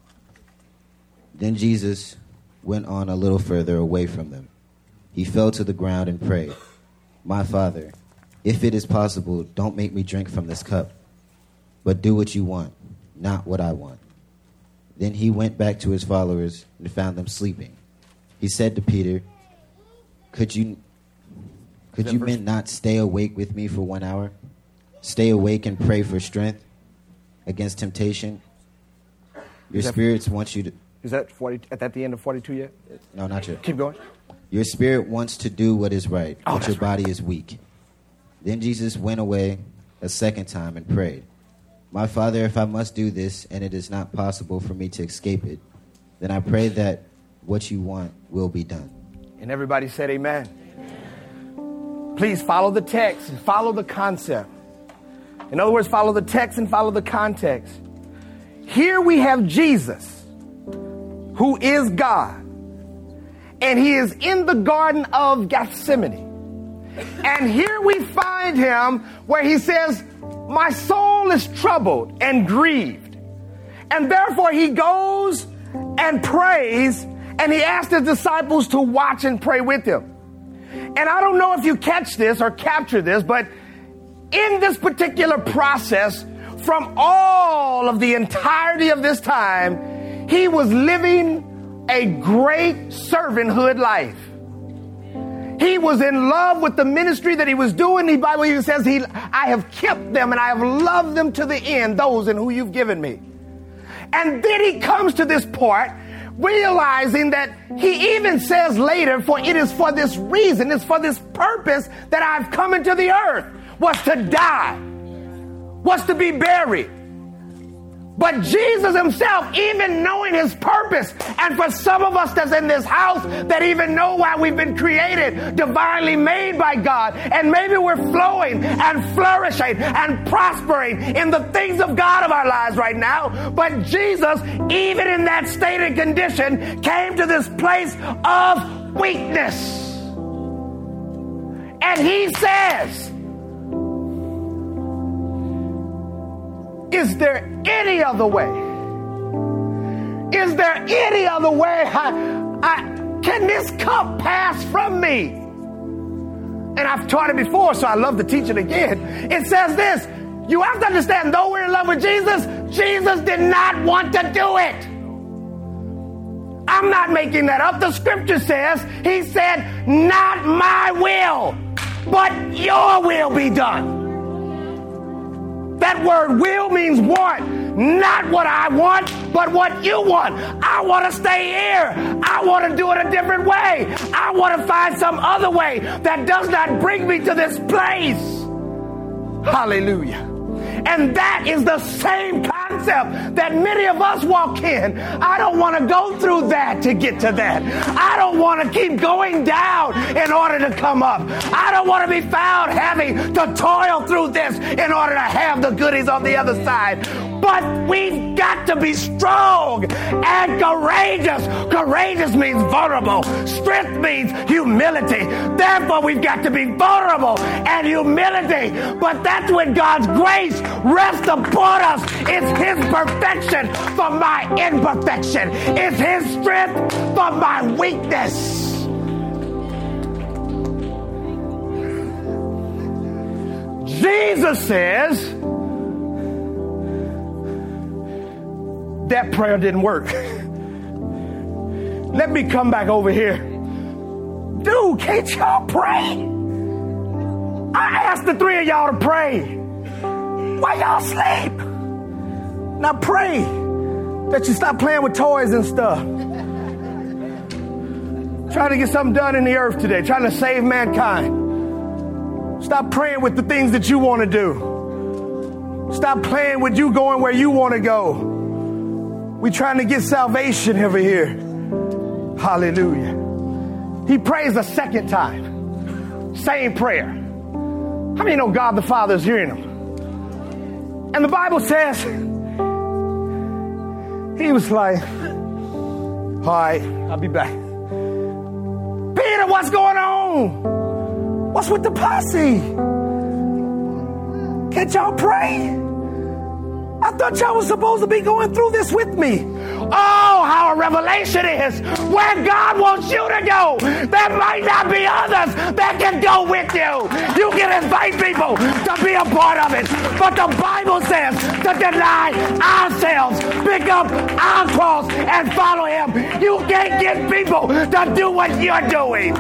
Then Jesus went on a little further away from them. He fell to the ground and prayed, "My Father, if it is possible, don't make me drink from this cup, but do what you want, not what I want." Then he went back to his followers and found them sleeping. He said to Peter, Could you could you men not stay awake with me for one hour? Stay awake and pray for strength against temptation. Your spirits want you to... Is that forty, at the end of forty-two yet? No, not yet. Keep going. Your spirit wants to do what is right, Oh, but your that's right. body is weak. Then Jesus went away a second time and prayed, "My Father, if I must do this, and it is not possible for me to escape it, then I pray that what you want will be done." And everybody said amen. Amen. Please follow the text and follow the concept. In other words, follow the text and follow the context. Here we have Jesus, who is God, and he is in the Garden of Gethsemane. And here we find him where he says, "My soul is troubled and grieved." And therefore he goes and prays, and he asks his disciples to watch and pray with him. And I don't know if you catch this or capture this, but in this particular process, from all of the entirety of this time, he was living a great servanthood life. He was in love with the ministry that he was doing. The Bible even says, he, I have kept them and I have loved them to the end, those in who you've given me. And then he comes to this part, realizing that he even says later, for it is for this reason, it's for this purpose that I've come into the earth, was to die, was to be buried. But Jesus himself, even knowing his purpose, and for some of us that's in this house that even know why we've been created, divinely made by God, and maybe we're flowing and flourishing and prospering in the things of God of our lives right now. But Jesus, even in that state and condition, came to this place of weakness. And he says, is there any other way? Is there any other way? I, I, can this cup pass from me? And I've taught it before, so I love to teach it again. It says this: you have to understand, though we're in love with Jesus, Jesus did not want to do it. I'm not making that up. The scripture says, he said, not my will, but your will be done. That word will means want. Not what I want, but what you want. I want to stay here. I want to do it a different way. I want to find some other way that does not bring me to this place. Hallelujah. And that is the same concept concept that many of us walk in. I don't want to go through that to get to that. I don't want to keep going down in order to come up. I don't want to be found having to toil through this in order to have the goodies on the other side. But we've got to be strong and courageous. Courageous means vulnerable. Strength means humility. Therefore, we've got to be vulnerable and humility. But that's when God's grace rests upon us. It's His perfection for my imperfection. It's His strength for my weakness. Jesus says that prayer didn't work. Let me come back over here. Dude, can't y'all pray? I asked the three of y'all to pray. Why y'all sleep? Now pray that you stop playing with toys and stuff. Trying to get something done in the earth today. Trying to save mankind. Stop praying with the things that you want to do. Stop playing with you going where you want to go. We're trying to get salvation over here. Hallelujah. He prays a second time. Same prayer. How many know God the Father is hearing him? And the Bible says, he was like, all right, I'll be back. Peter, what's going on? What's with the posse? Can't y'all pray? I thought y'all was supposed to be going through this with me. Oh, how a revelation is where God wants you to go. There might not be others that can go with you. You can invite people to be a part of it. But the Bible says to deny ourselves, pick up our cross and follow Him. You can't get people to do what you're doing.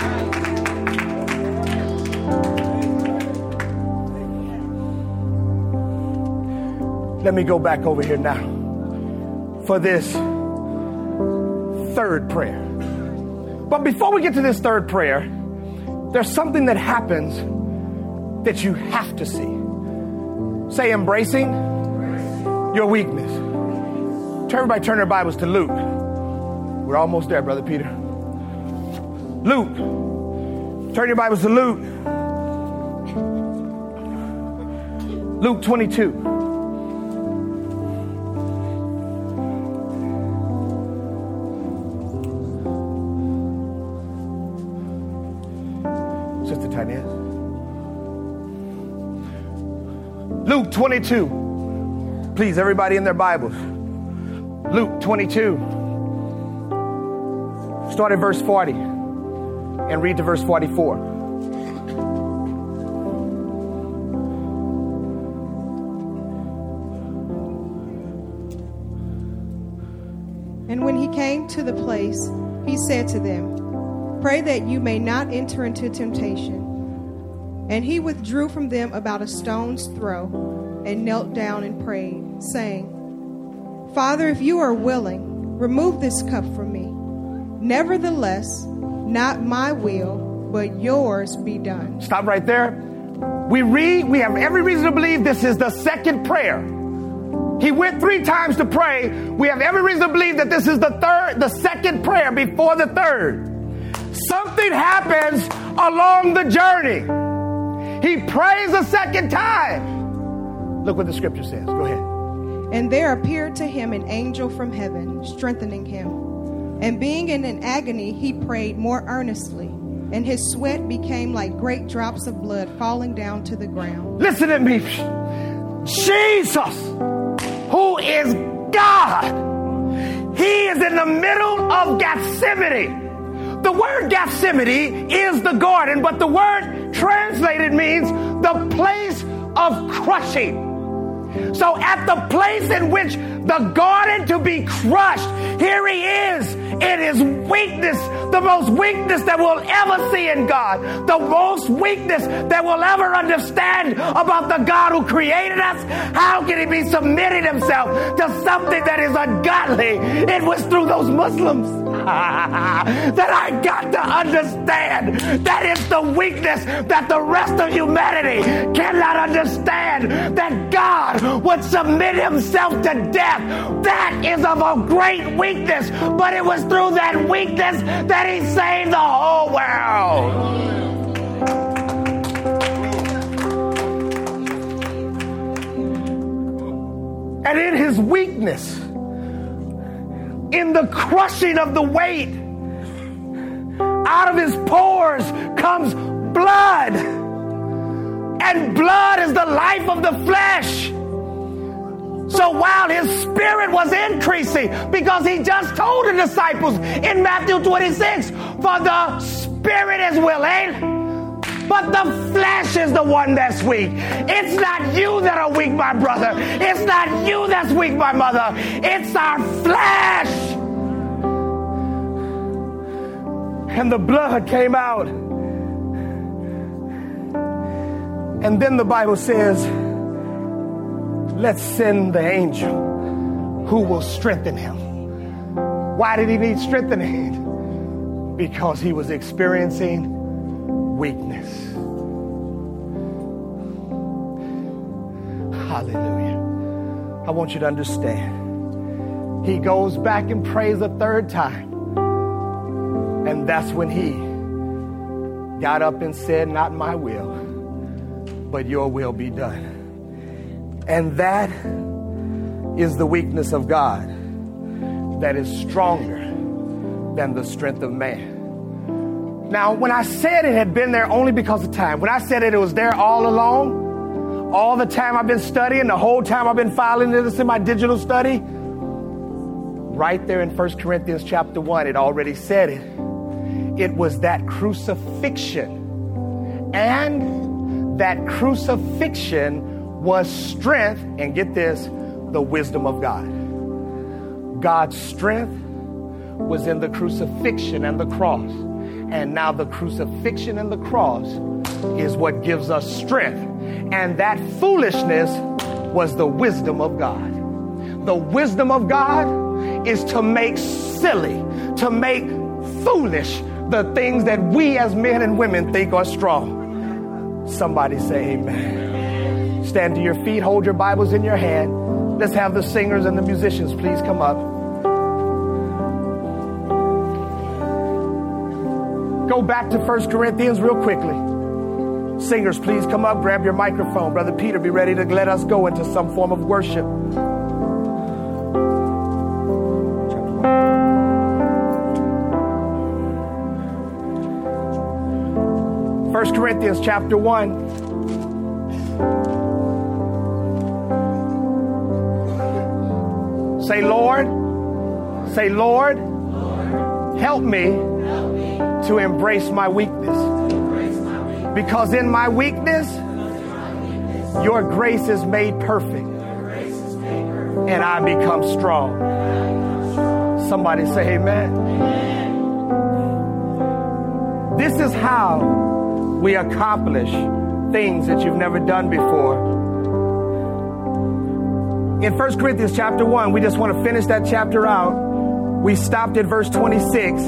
Let me go back over here now for this third prayer. But before we get to this third prayer, there's something that happens that you have to see. Say, embracing your weakness. Everybody turn their Bibles to Luke. We're almost there, Brother Peter. Luke. Turn your Bibles to Luke. Luke twenty-two. Luke twenty-two. Please, everybody in their Bibles. Luke twenty-two. Start at verse forty and read to verse forty-four. And when he came to the place, he said to them, "Pray that you may not enter into temptation." And he withdrew from them about a stone's throw and knelt down and prayed, saying, "Father, if you are willing, remove this cup from me. Nevertheless, not my will, but yours be done." Stop right there. We read, we have every reason to believe this is the second prayer. He went three times to pray. We have every reason to believe that this is the third, the second prayer before the third. Something happens along the journey. He prays a second time. Look what the scripture says. Go ahead. And there appeared to him an angel from heaven, strengthening him. And being in an agony, he prayed more earnestly, and his sweat became like great drops of blood falling down to the ground. Listen to me. Jesus, who is God, he is in the middle of Gethsemane. The word Gethsemane is the garden, but the word translated means the place of crushing. So at the place in which the garden to be crushed, here he is in his weakness, the most weakness that we'll ever see in God, the most weakness that we'll ever understand about the God who created us. How can he be submitting himself to something that is ungodly? It was through those Muslims that I got to understand that it's the weakness that the rest of humanity cannot understand, that God would submit himself to death. That is of a great weakness, but it was through that weakness that he saved the whole world. And in his weakness, in the crushing of the weight, out of his pores comes blood. And blood is the life of the flesh. So while his spirit was increasing, because he just told the disciples in Matthew twenty-six, for the spirit is willing, but the flesh is the one that's weak. It's not you that are weak, my brother. It's not you that's weak, my mother. It's our flesh. And the blood came out. And then the Bible says, let's send the angel who will strengthen him. Why did he need strengthening? Because he was experiencing weakness. Hallelujah. I want you to understand. He goes back and prays a third time. And that's when he got up and said, not my will, but your will be done. And that is the weakness of God that is stronger than the strength of man. Now, when I said it had been there only because of time, when I said it, it was there all along, all the time I've been studying, the whole time I've been filing this in my digital study, right there in First Corinthians chapter one, it already said it. It was that crucifixion. And that crucifixion was strength, and get this, the wisdom of God. God's strength was in the crucifixion and the cross. And now the crucifixion and the cross is what gives us strength. And that foolishness was the wisdom of God. The wisdom of God is to make silly, to make foolish the things that we as men and women think are strong. Somebody say amen. Stand to your feet, hold your Bibles in your hand. Let's have the singers and the musicians please come up. Go back to First Corinthians real quickly. Singers, please come up, grab your microphone. Brother Peter, be ready to let us go into some form of worship. First Corinthians chapter one. Say, Lord, say, Lord, help me to embrace my weakness. Because in my weakness, your grace is made perfect. And I become strong. Somebody say amen. This is how we accomplish things that you've never done before. In First Corinthians chapter one, we just want to finish that chapter out. We stopped at verse twenty-six.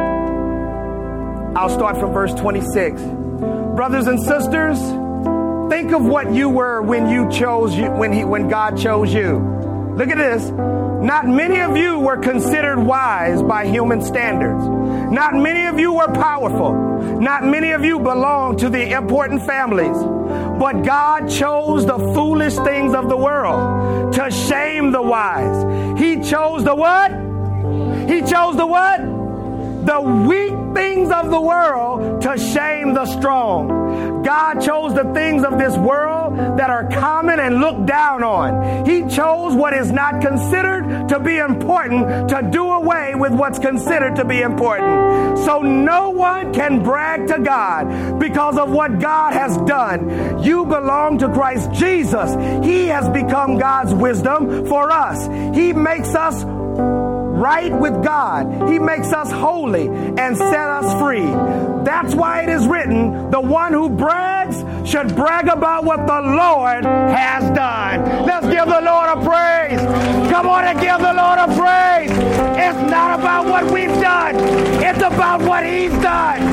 I'll start from verse twenty-six. Brothers and sisters, think of what you were when you chose you, when he, when God chose you. Look at this. Not many of you were considered wise by human standards. Not many of you were powerful. Not many of you belonged to the important families. But God chose the foolish things of the world to shame the wise. He chose the what? He chose the what? The weak things of the world to shame the strong. God chose the things of this world that are common and looked down on. He chose what is not considered to be important to do away with what's considered to be important. So no one can brag to God because of what God has done. You belong to Christ Jesus. He has become God's wisdom for us. He makes us right with God. He makes us holy and set us free. That's why it is written, the one who brags should brag about what the Lord has done. Let's give the Lord a praise. Come on and give the Lord a praise. It's not about what we've done. It's about what he's done.